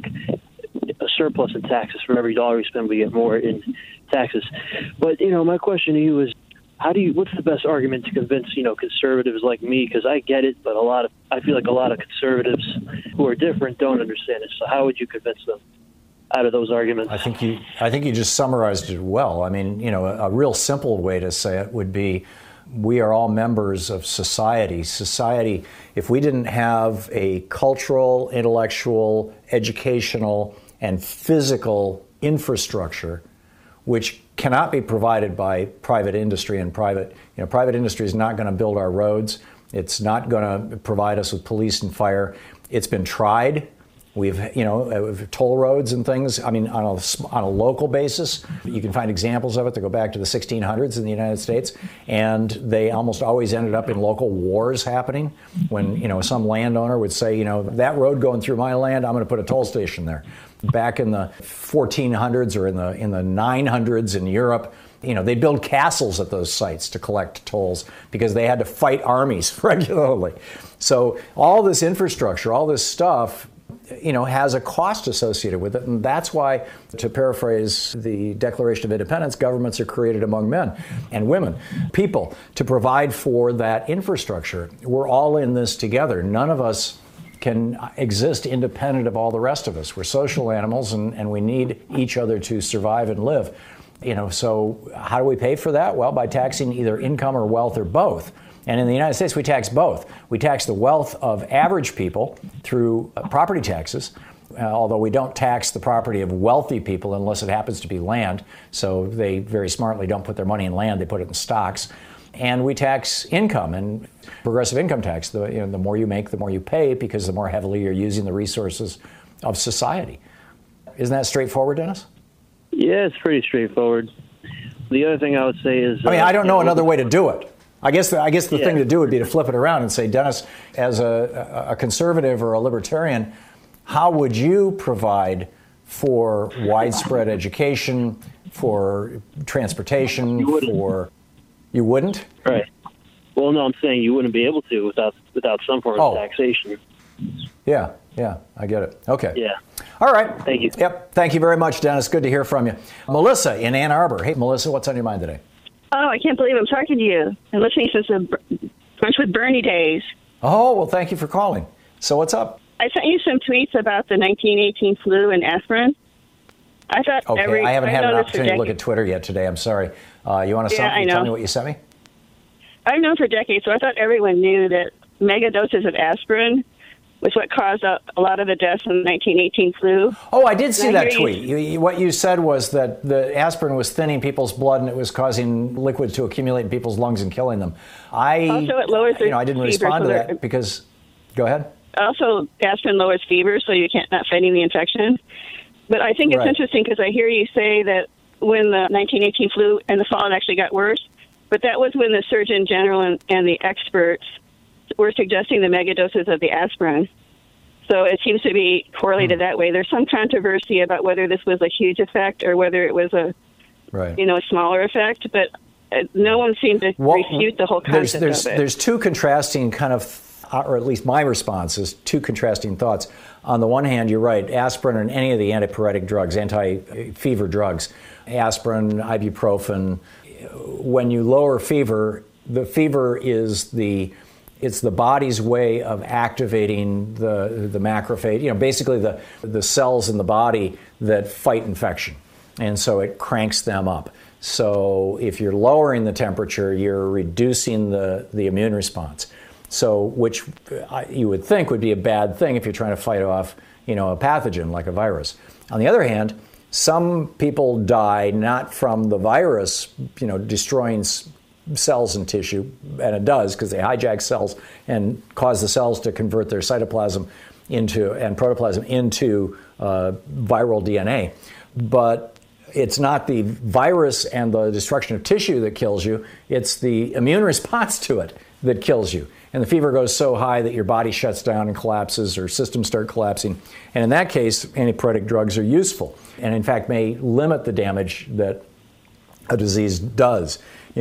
a surplus in taxes. For every dollar we spend, we get more in taxes. But, my question to you is, what's the best argument to convince, conservatives like me? Because I get it, but I feel like a lot of conservatives who are different don't understand it. So how would you convince them out of those arguments? I think you just summarized it well. I mean, a real simple way to say it would be, we are all members of society. Society, if we didn't have a cultural, intellectual, educational, and physical infrastructure, which cannot be provided by private industry, and private industry is not going to build our roads. It's not going to provide us with police and fire. It's been tried. We've, toll roads and things. I mean, on a local basis, you can find examples of it that go back to the 1600s in the United States, and they almost always ended up in local wars happening. When some landowner would say, that road going through my land, I'm going to put a toll station there. Back in the 1400s or in the 900s in Europe, they build castles at those sites to collect tolls because they had to fight armies regularly. So all this infrastructure, all this stuff, has a cost associated with it. And that's why, to paraphrase the Declaration of Independence, governments are created among men and women, people, to provide for that infrastructure. We're all in this together. None of us can exist independent of all the rest of us. We're social animals, and we need each other to survive and live. So how do we pay for that? Well, by taxing either income or wealth or both. And in the United States, we tax both. We tax the wealth of average people through property taxes, although we don't tax the property of wealthy people unless it happens to be land. So they very smartly don't put their money in land, they put it in stocks. And we tax income and progressive income tax. The more you make, the more you pay, because the more heavily you're using the resources of society. Isn't that straightforward, Dennis? Yeah, it's pretty straightforward. The other thing I would say is... I don't know another way to do it. I guess the thing to do would be to flip it around and say, Dennis, as a conservative or a libertarian, how would you provide for widespread education, for transportation, You wouldn't? Right. Well, no, I'm saying you wouldn't be able to without some form of taxation. Yeah, I get it. Okay. Yeah. All right. Thank you. Yep. Thank you very much, Dennis. Good to hear from you. Melissa in Ann Arbor. Hey, Melissa, what's on your mind today? Oh, I can't believe I'm talking to you. I'm listening since the Brunch with Bernie days. Oh, well, thank you for calling. So what's up? I sent you some tweets about the 1918 flu and aspirin. I thought I haven't had an opportunity to look at Twitter yet today. I'm sorry. You want to tell me what you sent me? I've known for decades, so I thought everyone knew that mega doses of aspirin was what caused a lot of the deaths in the 1918 flu. Oh, I did see that tweet. What you said was that the aspirin was thinning people's blood and it was causing liquids to accumulate in people's lungs and killing them. Also, it lowers their I didn't respond to that because... Go ahead. Also, aspirin lowers fever, so you can't not fighting the infection. But I think it's interesting because I hear you say that when the 1918 flu and the fall, it actually got worse. But that was when the Surgeon General and the experts were suggesting the megadoses of the aspirin. So it seems to be correlated that way. There's some controversy about whether this was a huge effect or whether it was a smaller effect. But no one seemed to refute the whole concept of it. There's two contrasting kind of, or at least my response is two contrasting thoughts. On the one hand, you're right, aspirin and any of the antipyretic drugs, anti-fever drugs, aspirin, ibuprofen, when you lower fever, the fever is it's the body's way of activating the macrophage, basically the cells in the body that fight infection. And so it cranks them up. So if you're lowering the temperature, you're reducing the immune response. So, which you would think would be a bad thing if you're trying to fight off, a pathogen like a virus. On the other hand, some people die not from the virus, destroying cells and tissue, and it does because they hijack cells and cause the cells to convert their cytoplasm and protoplasm into viral DNA. But it's not the virus and the destruction of tissue that kills you, it's the immune response to it that kills you. And the fever goes so high that your body shuts down and collapses or systems start collapsing. And in that case, antipyretic drugs are useful and in fact may limit the damage that a disease does.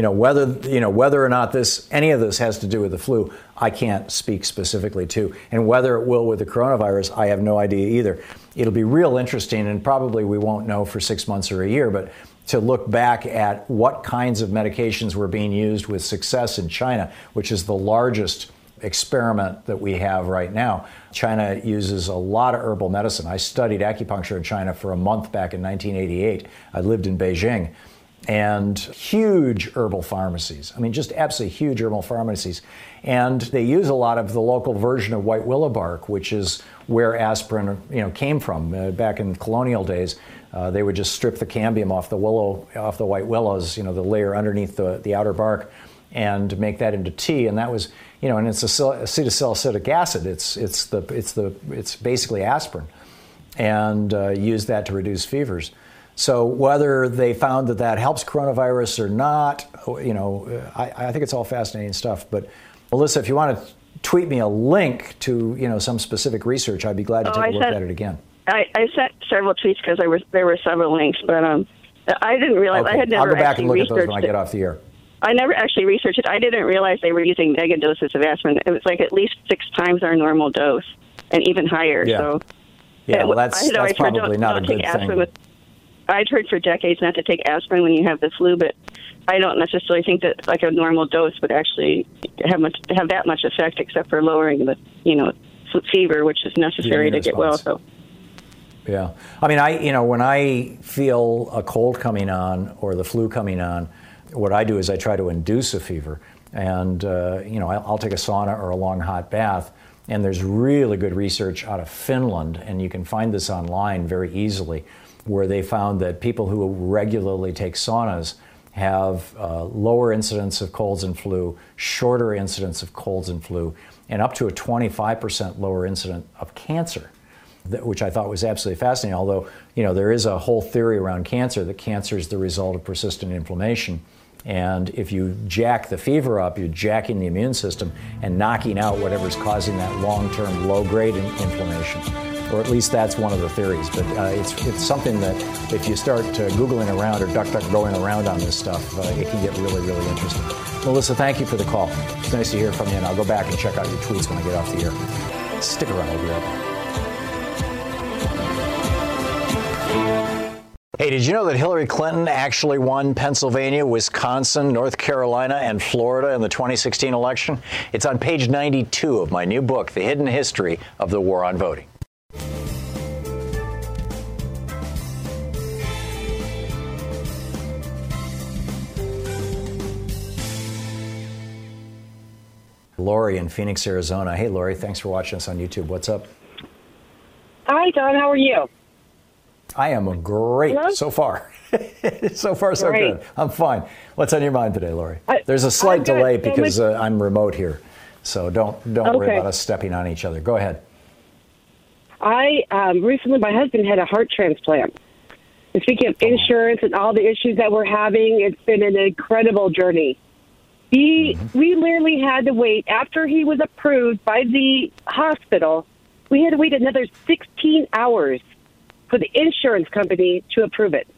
Whether or not any of this has to do with the flu, I can't speak specifically to. And whether it will with the coronavirus, I have no idea either. It'll be real interesting, and probably we won't know for 6 months or a year, but to look back at what kinds of medications were being used with success in China, which is the largest experiment that we have right now. China uses a lot of herbal medicine. I studied acupuncture in China for a month back in 1988. I lived in Beijing. And huge herbal pharmacies. Just absolutely huge herbal pharmacies. And they use a lot of the local version of white willow bark, which is where aspirin, came from. Back in colonial days, they would just strip the cambium off the white willows, the layer underneath the outer bark, and make that into tea. And that was, and it's acetylsalicylic acid. It's basically aspirin, and use that to reduce fevers. So whether they found that helps coronavirus or not, I think it's all fascinating stuff. But Melissa, if you want to tweet me a link to, some specific research, I'd be glad to take a look at it again. I sent several tweets because there were several links, but I didn't realize. Okay. I had never I'll go back and look at those researched when I get off the air. I never actually researched it. I didn't realize they were using mega doses of aspirin. It was like at least 6 times our normal dose, and even higher. Yeah. So Yeah, well, that's probably not a good thing. I'd heard for decades not to take aspirin when you have the flu, but I don't necessarily think that like a normal dose would actually have that much effect, except for lowering the fever, which is necessary to get well. So. Yeah, I mean, when I feel a cold coming on or the flu coming on, what I do is I try to induce a fever, and I'll take a sauna or a long hot bath. And there's really good research out of Finland, and you can find this online very easily, where they found that people who regularly take saunas have lower incidence of colds and flu, shorter incidence of colds and flu, and up to a 25% lower incidence of cancer, which I thought was absolutely fascinating. Although, there is a whole theory around cancer that cancer is the result of persistent inflammation. And if you jack the fever up, you're jacking the immune system and knocking out whatever's causing that long-term low-grade inflammation. Or at least that's one of the theories. But it's something that if you start Googling around or going around on this stuff, it can get really, really interesting. Melissa, thank you for the call. It's nice to hear from you, and I'll go back and check out your tweets when I get off the air. Stick around, we'll be right back. Hey, did you know that Hillary Clinton actually won Pennsylvania, Wisconsin, North Carolina, and Florida in the 2016 election? It's on page 92 of my new book, The Hidden History of the War on Voting. Lori in Phoenix, Arizona. Hey, Lori, thanks for watching us on YouTube. What's up? Hi, Don. How are you? I am great. Hello? So far. So far, so good. I'm fine. What's on your mind today, Lori? There's a slight delay because I'm remote here. So don't worry about us stepping on each other. Go ahead. Recently, my husband had a heart transplant. And speaking of insurance and all the issues that we're having, it's been an incredible journey. We literally had to wait. After he was approved by the hospital, we had to wait another 16 hours for the insurance company to approve it.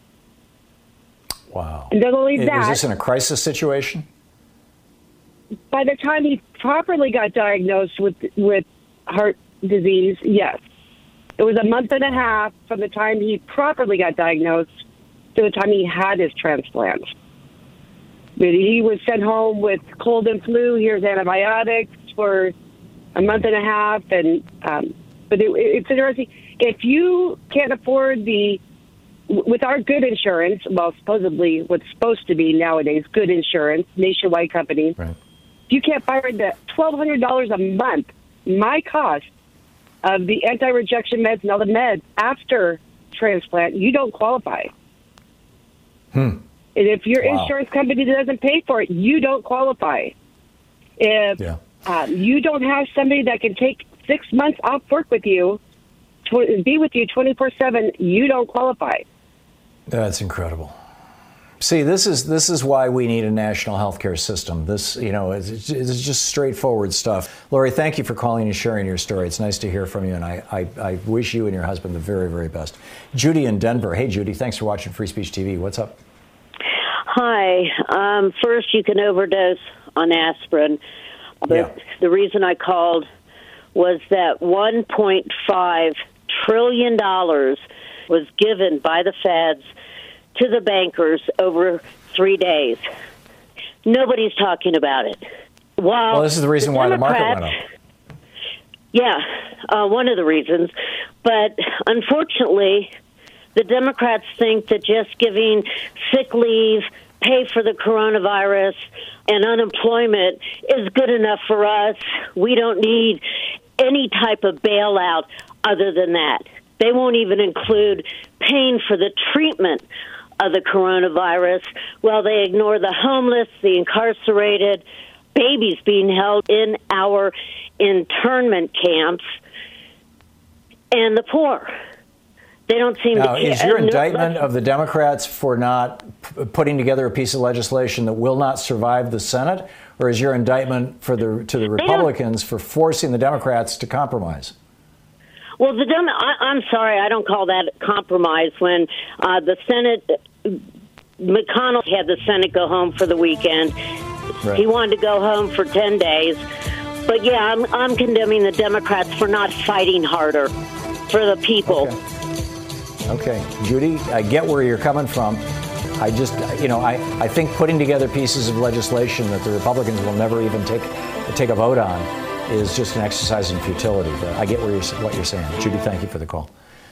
Wow. And not only that, is this in a crisis situation? By the time he properly got diagnosed with heart disease, yes. It was a month and a half from the time he properly got diagnosed to the time he had his transplant. But he was sent home with cold and flu. Here's antibiotics for a month and a half. And but it's interesting. If you can't afford with our good insurance, well, supposedly what's supposed to be nowadays good insurance, nationwide companies, right. If you can't find the $1,200 a month, my cost of the anti-rejection meds and all the meds after transplant, you don't qualify. And if your insurance company doesn't pay for it, you don't qualify. If you don't have somebody that can take 6 months off work with you, be with you 24/7, you don't qualify. That's incredible. See, this is why we need a national healthcare system. This, it's just straightforward stuff. Lori, thank you for calling and sharing your story. It's nice to hear from you, and I wish you and your husband the very, very best. Judy in Denver. Hey, Judy, thanks for watching Free Speech TV. What's up? Hi. First, you can overdose on aspirin. But the reason I called was that $1.5 trillion was given by the feds to the bankers over 3 days. Nobody's talking about it. Well, this is the reason why the market went up. Yeah, one of the reasons. But unfortunately, the Democrats think that just giving sick leave, pay for the coronavirus, and unemployment is good enough for us. We don't need any type of bailout other than that. They won't even include paying for the treatment of the coronavirus while they ignore the homeless, the incarcerated, babies being held in our internment camps, and the poor. They don't seem to care. Is your indictment of the Democrats for not putting together a piece of legislation that will not survive the Senate, or is your indictment to the Republicans for forcing the Democrats to compromise? Well, I'm sorry, I don't call that compromise. When the Senate, McConnell had the Senate go home for the weekend. Right. He wanted to go home for 10 days. But yeah, I'm condemning the Democrats for not fighting harder. for the people. Okay. Judy, I get where you're coming from. I just, I think putting together pieces of legislation that the Republicans will never even take a vote on is just an exercise in futility. But I get what you're saying. Judy, thank you for the call.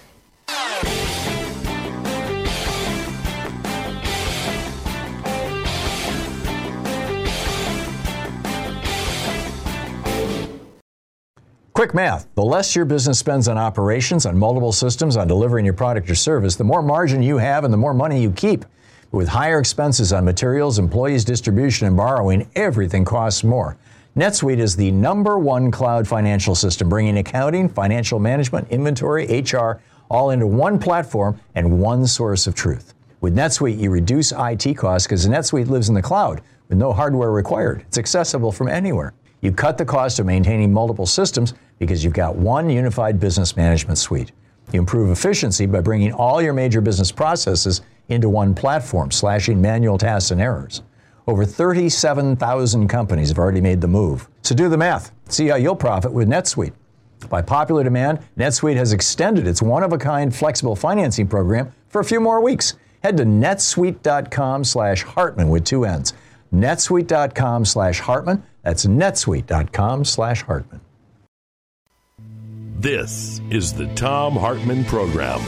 Quick math. The less your business spends on operations, on multiple systems, on delivering your product or service, the more margin you have and the more money you keep. With higher expenses on materials, employees, distribution, and borrowing, everything costs more. NetSuite is the #1 cloud financial system, bringing accounting, financial management, inventory, HR, all into one platform and one source of truth. With NetSuite, you reduce IT costs because NetSuite lives in the cloud with no hardware required. It's accessible from anywhere. You cut the cost of maintaining multiple systems because you've got one unified business management suite. You improve efficiency by bringing all your major business processes into one platform, slashing manual tasks and errors. Over 37,000 companies have already made the move. So do the math. See how you'll profit with NetSuite. By popular demand, NetSuite has extended its one-of-a-kind flexible financing program for a few more weeks. Head to netsuite.com/Hartman with 2 N's. netsuite.com/Hartman. That's netsuite.com/Hartman. This is the Thom Hartmann Program.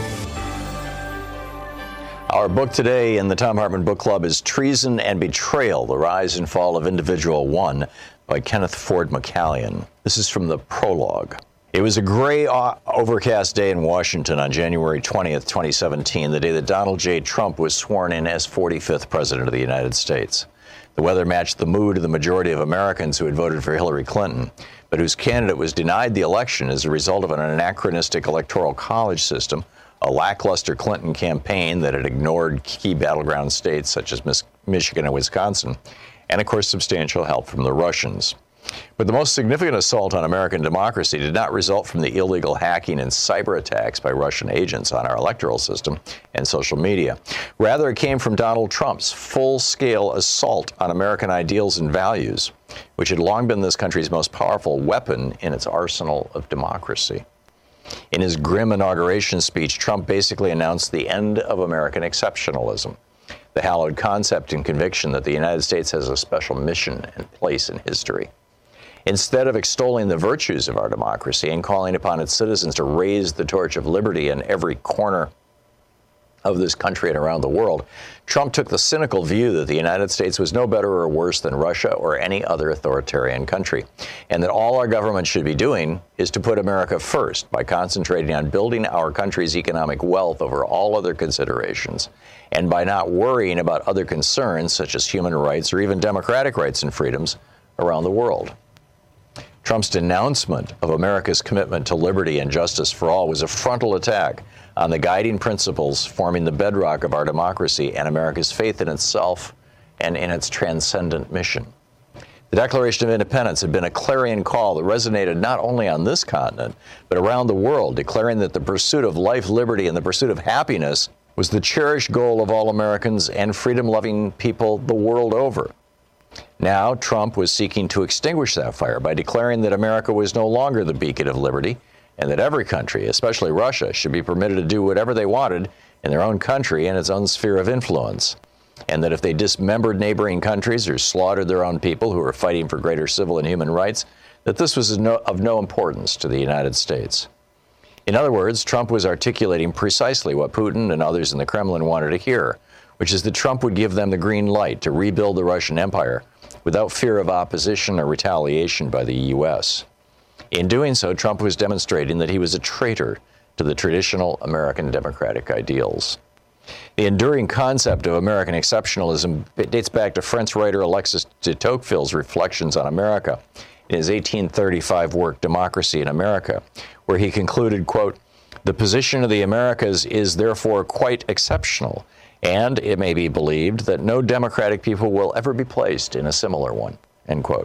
Our book today in the Thom Hartmann Book Club is Treason and Betrayal, The Rise and Fall of Individual One by Kenneth Ford McCallion. This is from the prologue. It was a gray, overcast day in Washington on January 20th, 2017, the day that Donald J. Trump was sworn in as 45th President of the United States. The weather matched the mood of the majority of Americans who had voted for Hillary Clinton, but whose candidate was denied the election as a result of an anachronistic electoral college system, a lackluster Clinton campaign that had ignored key battleground states such as Michigan and Wisconsin, and of course substantial help from the Russians. But the most significant assault on American democracy did not result from the illegal hacking and cyber attacks by Russian agents on our electoral system and social media. Rather, it came from Donald Trump's full-scale assault on American ideals and values, which had long been this country's most powerful weapon in its arsenal of democracy. In his grim inauguration speech, Trump basically announced the end of American exceptionalism, the hallowed concept and conviction that the United States has a special mission and place in history. Instead of extolling the virtues of our democracy and calling upon its citizens to raise the torch of liberty in every corner of this country and around the world, Trump took the cynical view that the United States was no better or worse than Russia or any other authoritarian country, and that all our government should be doing is to put America first by concentrating on building our country's economic wealth over all other considerations, and by not worrying about other concerns such as human rights or even democratic rights and freedoms around the world. Trump's denouncement of America's commitment to liberty and justice for all was a frontal attack on the guiding principles forming the bedrock of our democracy and America's faith in itself and in its transcendent mission. The Declaration of Independence had been a clarion call that resonated not only on this continent, but around the world, declaring that the pursuit of life, liberty, and the pursuit of happiness was the cherished goal of all Americans and freedom-loving people the world over. Now, Trump was seeking to extinguish that fire by declaring that America was no longer the beacon of liberty and that every country, especially Russia, should be permitted to do whatever they wanted in their own country and its own sphere of influence, and that if they dismembered neighboring countries or slaughtered their own people who were fighting for greater civil and human rights, that this was of no importance to the United States. In other words, Trump was articulating precisely what Putin and others in the Kremlin wanted to hear, which is that Trump would give them the green light to rebuild the Russian Empire without fear of opposition or retaliation by the U.S. In doing so, Trump was demonstrating that he was a traitor to the traditional American democratic ideals. The enduring concept of American exceptionalism dates back to French writer Alexis de Tocqueville's reflections on America in his 1835 work, Democracy in America, where he concluded, quote, "The position of the Americas is therefore quite exceptional, and it may be believed that no democratic people will ever be placed in a similar one," end quote.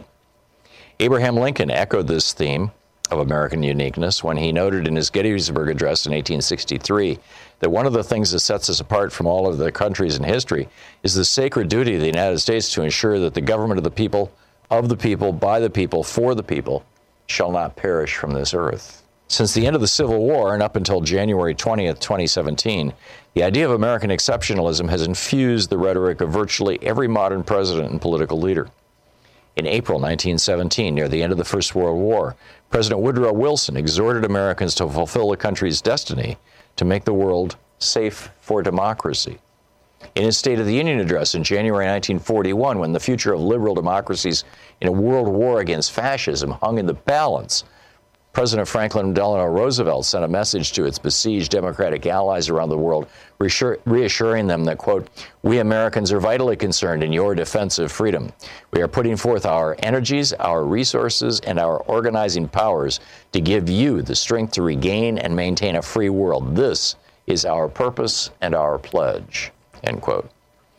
Abraham Lincoln echoed this theme of American uniqueness when he noted in his Gettysburg Address in 1863 that one of the things that sets us apart from all of the countries in history is the sacred duty of the United States to ensure that the government of the people, by the people, for the people, shall not perish from this earth, Since the end of the Civil War and up until January 20th, 2017, the idea of American exceptionalism has infused the rhetoric of virtually every modern president and political leader. In April 1917, near the end of the First World War, President Woodrow Wilson exhorted Americans to fulfill the country's destiny to make the world safe for democracy. In his State of the Union address in January 1941, when the future of liberal democracies in a world war against fascism hung in the balance, President Franklin Delano Roosevelt sent a message to its besieged Democratic allies around the world, reassuring them that, quote, "We Americans are vitally concerned in your defense of freedom. We are putting forth our energies, our resources, and our organizing powers to give you the strength to regain and maintain a free world. This is our purpose and our pledge," end quote.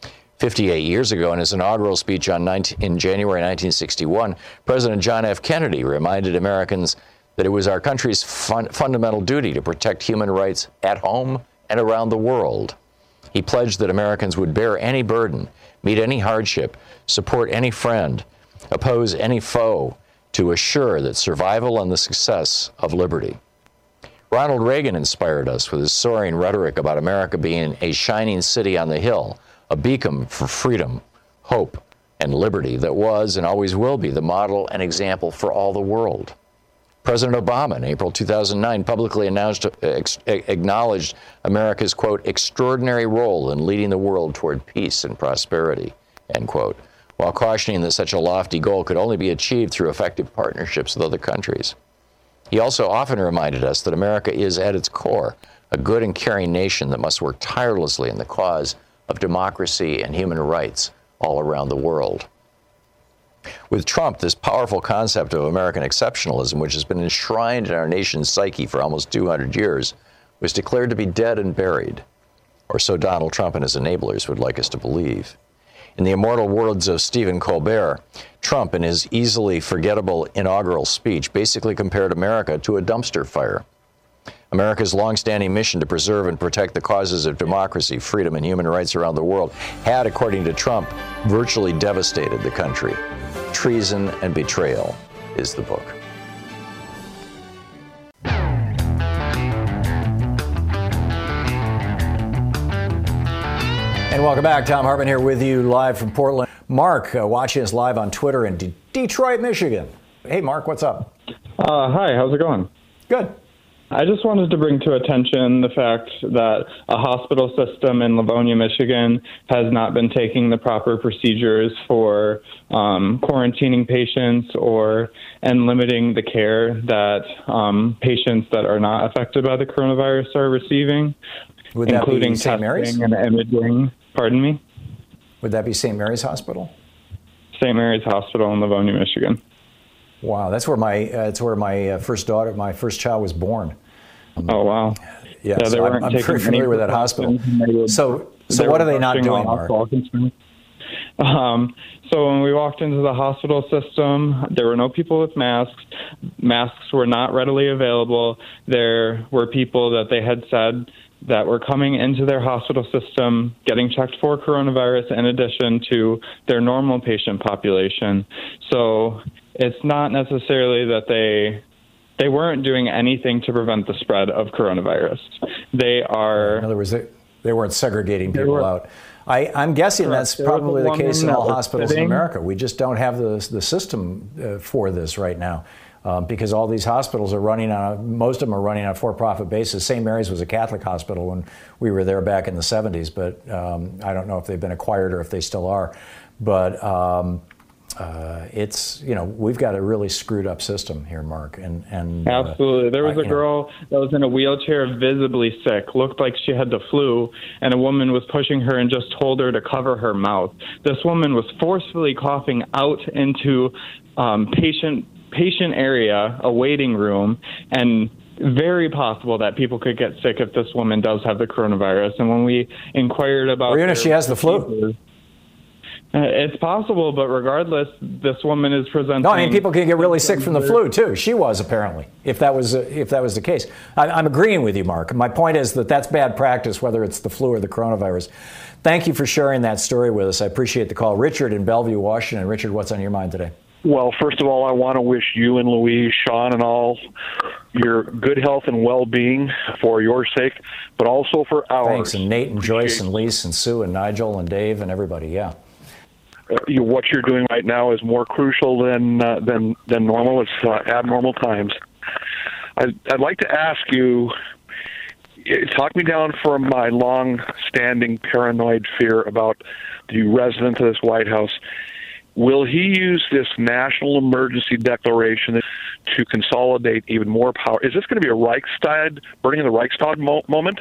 58 years ago, in his inaugural speech in January 1961, President John F. Kennedy reminded Americans that it was our country's fundamental duty to protect human rights at home and around the world. He pledged that Americans would bear any burden, meet any hardship, support any friend, oppose any foe, to assure that survival and the success of liberty. Ronald Reagan inspired us with his soaring rhetoric about America being a shining city on the hill, a beacon for freedom, hope, and liberty that was and always will be the model and example for all the world. President Obama in April 2009 publicly acknowledged America's, quote, "extraordinary role in leading the world toward peace and prosperity," end quote, while cautioning that such a lofty goal could only be achieved through effective partnerships with other countries. He also often reminded us that America is, at its core, a good and caring nation that must work tirelessly in the cause of democracy and human rights all around the world. With Trump, this powerful concept of American exceptionalism, which has been enshrined in our nation's psyche for almost 200 years, was declared to be dead and buried, or so Donald Trump and his enablers would like us to believe. In the immortal words of Stephen Colbert, Trump, in his easily forgettable inaugural speech, basically compared America to a dumpster fire. America's longstanding mission to preserve and protect the causes of democracy, freedom, and human rights around the world had, according to Trump, virtually devastated the country. Treason and Betrayal is the book. And welcome back. Thom Hartmann here with you live from Portland. Mark, watching us live on Twitter in Detroit, Michigan. Hey, Mark, what's up? Hi, how's it going? Good. I just wanted to bring to attention the fact that a hospital system in Livonia, Michigan, has not been taking the proper procedures for quarantining patients and limiting the care that patients that are not affected by the coronavirus are receiving, Would that including be St. Mary's? testing and imaging. Pardon me? Would that be St. Mary's Hospital? St. Mary's Hospital in Livonia, Michigan. Wow, that's where my first child was born. Oh wow! Yeah, so I'm very familiar with that hospital. So what are they not doing, Mark? So when we walked into the hospital system, there were no people with masks. Masks were not readily available. There were people that they had said that were coming into their hospital system getting checked for coronavirus in addition to their normal patient population. So it's not necessarily that they weren't doing anything to prevent the spread of coronavirus. They are... In other words, they weren't segregating people out. I'm guessing that's probably the case in all hospitals in America. We just don't have the system for this right now. Because all these hospitals are most of them are running on a for-profit basis. St. Mary's was a Catholic hospital when we were there back in the 70s, but I don't know if they've been acquired or if they still are. But it's, we've got a really screwed up system here, Mark. And absolutely. There was a girl that was in a wheelchair, visibly sick, looked like she had the flu, and a woman was pushing her and just told her to cover her mouth. This woman was forcefully coughing out into patient area, a waiting room, and very possible that people could get sick if this woman does have the coronavirus. And when we inquired about... Or even if she has the flu. It's possible, but regardless, this woman is presenting... No, I mean, people can get really sick from the flu, too. She was, apparently, if that was the case. I'm agreeing with you, Mark. My point is that that's bad practice, whether it's the flu or the coronavirus. Thank you for sharing that story with us. I appreciate the call. Richard in Bellevue, Washington. Richard, what's on your mind today? Well, first of all, I want to wish you and Louise, Sean, and all your good health and well-being for your sake, but also for ours. Thanks, and Nate and Joyce and Lise and Sue and Nigel and Dave and everybody, yeah. What you're doing right now is more crucial than normal. It's abnormal times. I'd like to ask you, talk me down from my long-standing paranoid fear about the residents of this White House. Will he use this national emergency declaration to consolidate even more power? Is this going to be a Reichstag, burning of the Reichstag moment?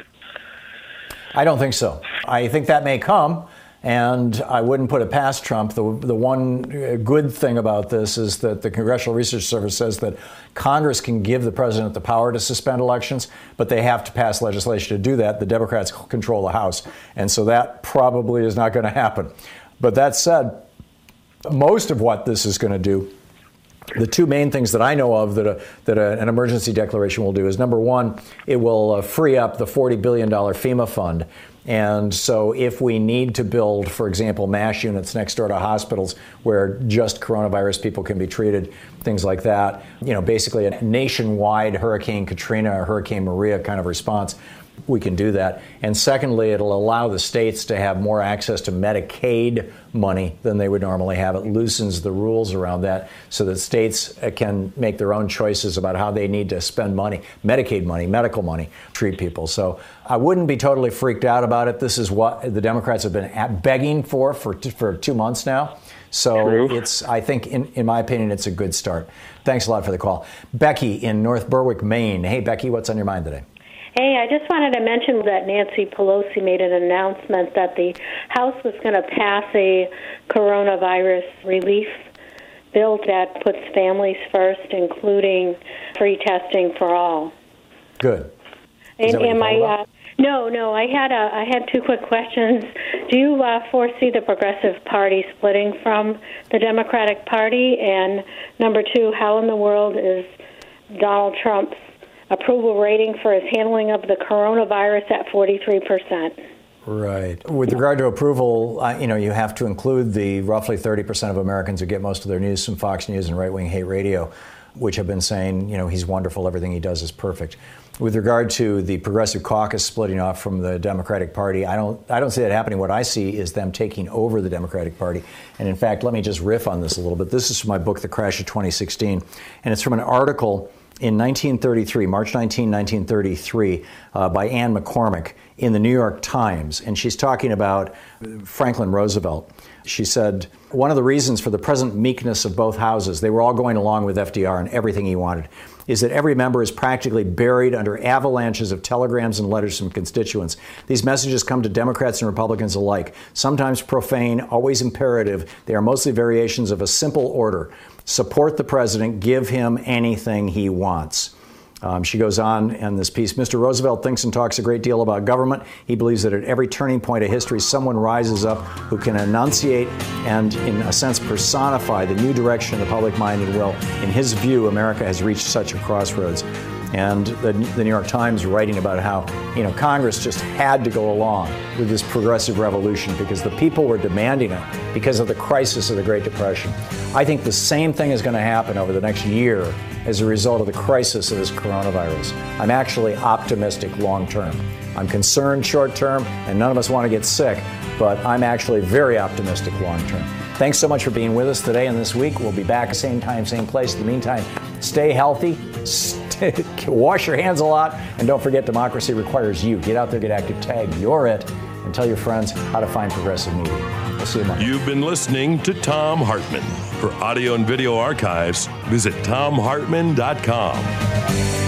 I don't think so. I think that may come, and I wouldn't put it past Trump. The one good thing about this is that the Congressional Research Service says that Congress can give the president the power to suspend elections, but they have to pass legislation to do that. The Democrats control the House, and so that probably is not going to happen. But that said, most of what this is going to do, the two main things that I know of that an emergency declaration will do is, number one, it will free up the $40 billion FEMA fund. And so if we need to build, for example, MASH units next door to hospitals where just coronavirus people can be treated, things like that, basically a nationwide Hurricane Katrina or Hurricane Maria kind of response, we can do that. And secondly, it'll allow the states to have more access to Medicaid money than they would normally have. It loosens the rules around that so that states can make their own choices about how they need to spend money, Medicaid money, medical money, treat people. So I wouldn't be totally freaked out about it. This is what the Democrats have been begging for 2 months now. So I think, in my opinion, it's a good start. Thanks a lot for the call. Becky in North Berwick, Maine. Hey, Becky, what's on your mind today? Hey, I just wanted to mention that Nancy Pelosi made an announcement that the House was going to pass a coronavirus relief bill that puts families first, including free testing for all. Good. No, I had two quick questions. Do you foresee the Progressive Party splitting from the Democratic Party? And number two, how in the world is Donald Trump's approval rating for his handling of the coronavirus at 43%? Right. With regard to approval, you have to include the roughly 30% of Americans who get most of their news from Fox News and right-wing hate radio, which have been saying, he's wonderful, everything he does is perfect. With regard to the Progressive Caucus splitting off from the Democratic Party, I don't see that happening. What I see is them taking over the Democratic Party. And in fact, let me just riff on this a little bit. This is from my book, The Crash of 2016, and it's from an article in 1933, March 19, 1933, by Anne McCormick in the New York Times. And she's talking about Franklin Roosevelt. She said, one of the reasons for the present meekness of both houses, they were all going along with FDR and everything he wanted, is that every member is practically buried under avalanches of telegrams and letters from constituents. These messages come to Democrats and Republicans alike, sometimes profane, always imperative. They are mostly variations of a simple order. Support the president, give him anything he wants. She goes on in this piece, Mr. Roosevelt thinks and talks a great deal about government. He believes that at every turning point of history, someone rises up who can enunciate and, in a sense, personify the new direction of the public mind and will. In his view, America has reached such a crossroads. And the New York Times writing about how, Congress just had to go along with this progressive revolution because the people were demanding it because of the crisis of the Great Depression. I think the same thing is going to happen over the next year as a result of the crisis of this coronavirus. I'm actually optimistic long term. I'm concerned short term, and none of us want to get sick, but I'm actually very optimistic long term. Thanks so much for being with us today and this week. We'll be back same time, same place. In the meantime, stay healthy, wash your hands a lot, and don't forget democracy requires you. Get out there, get active, tag You're It, and tell your friends how to find progressive media. We'll see you tomorrow. You've been listening to Thom Hartmann. For audio and video archives, visit thomhartmann.com.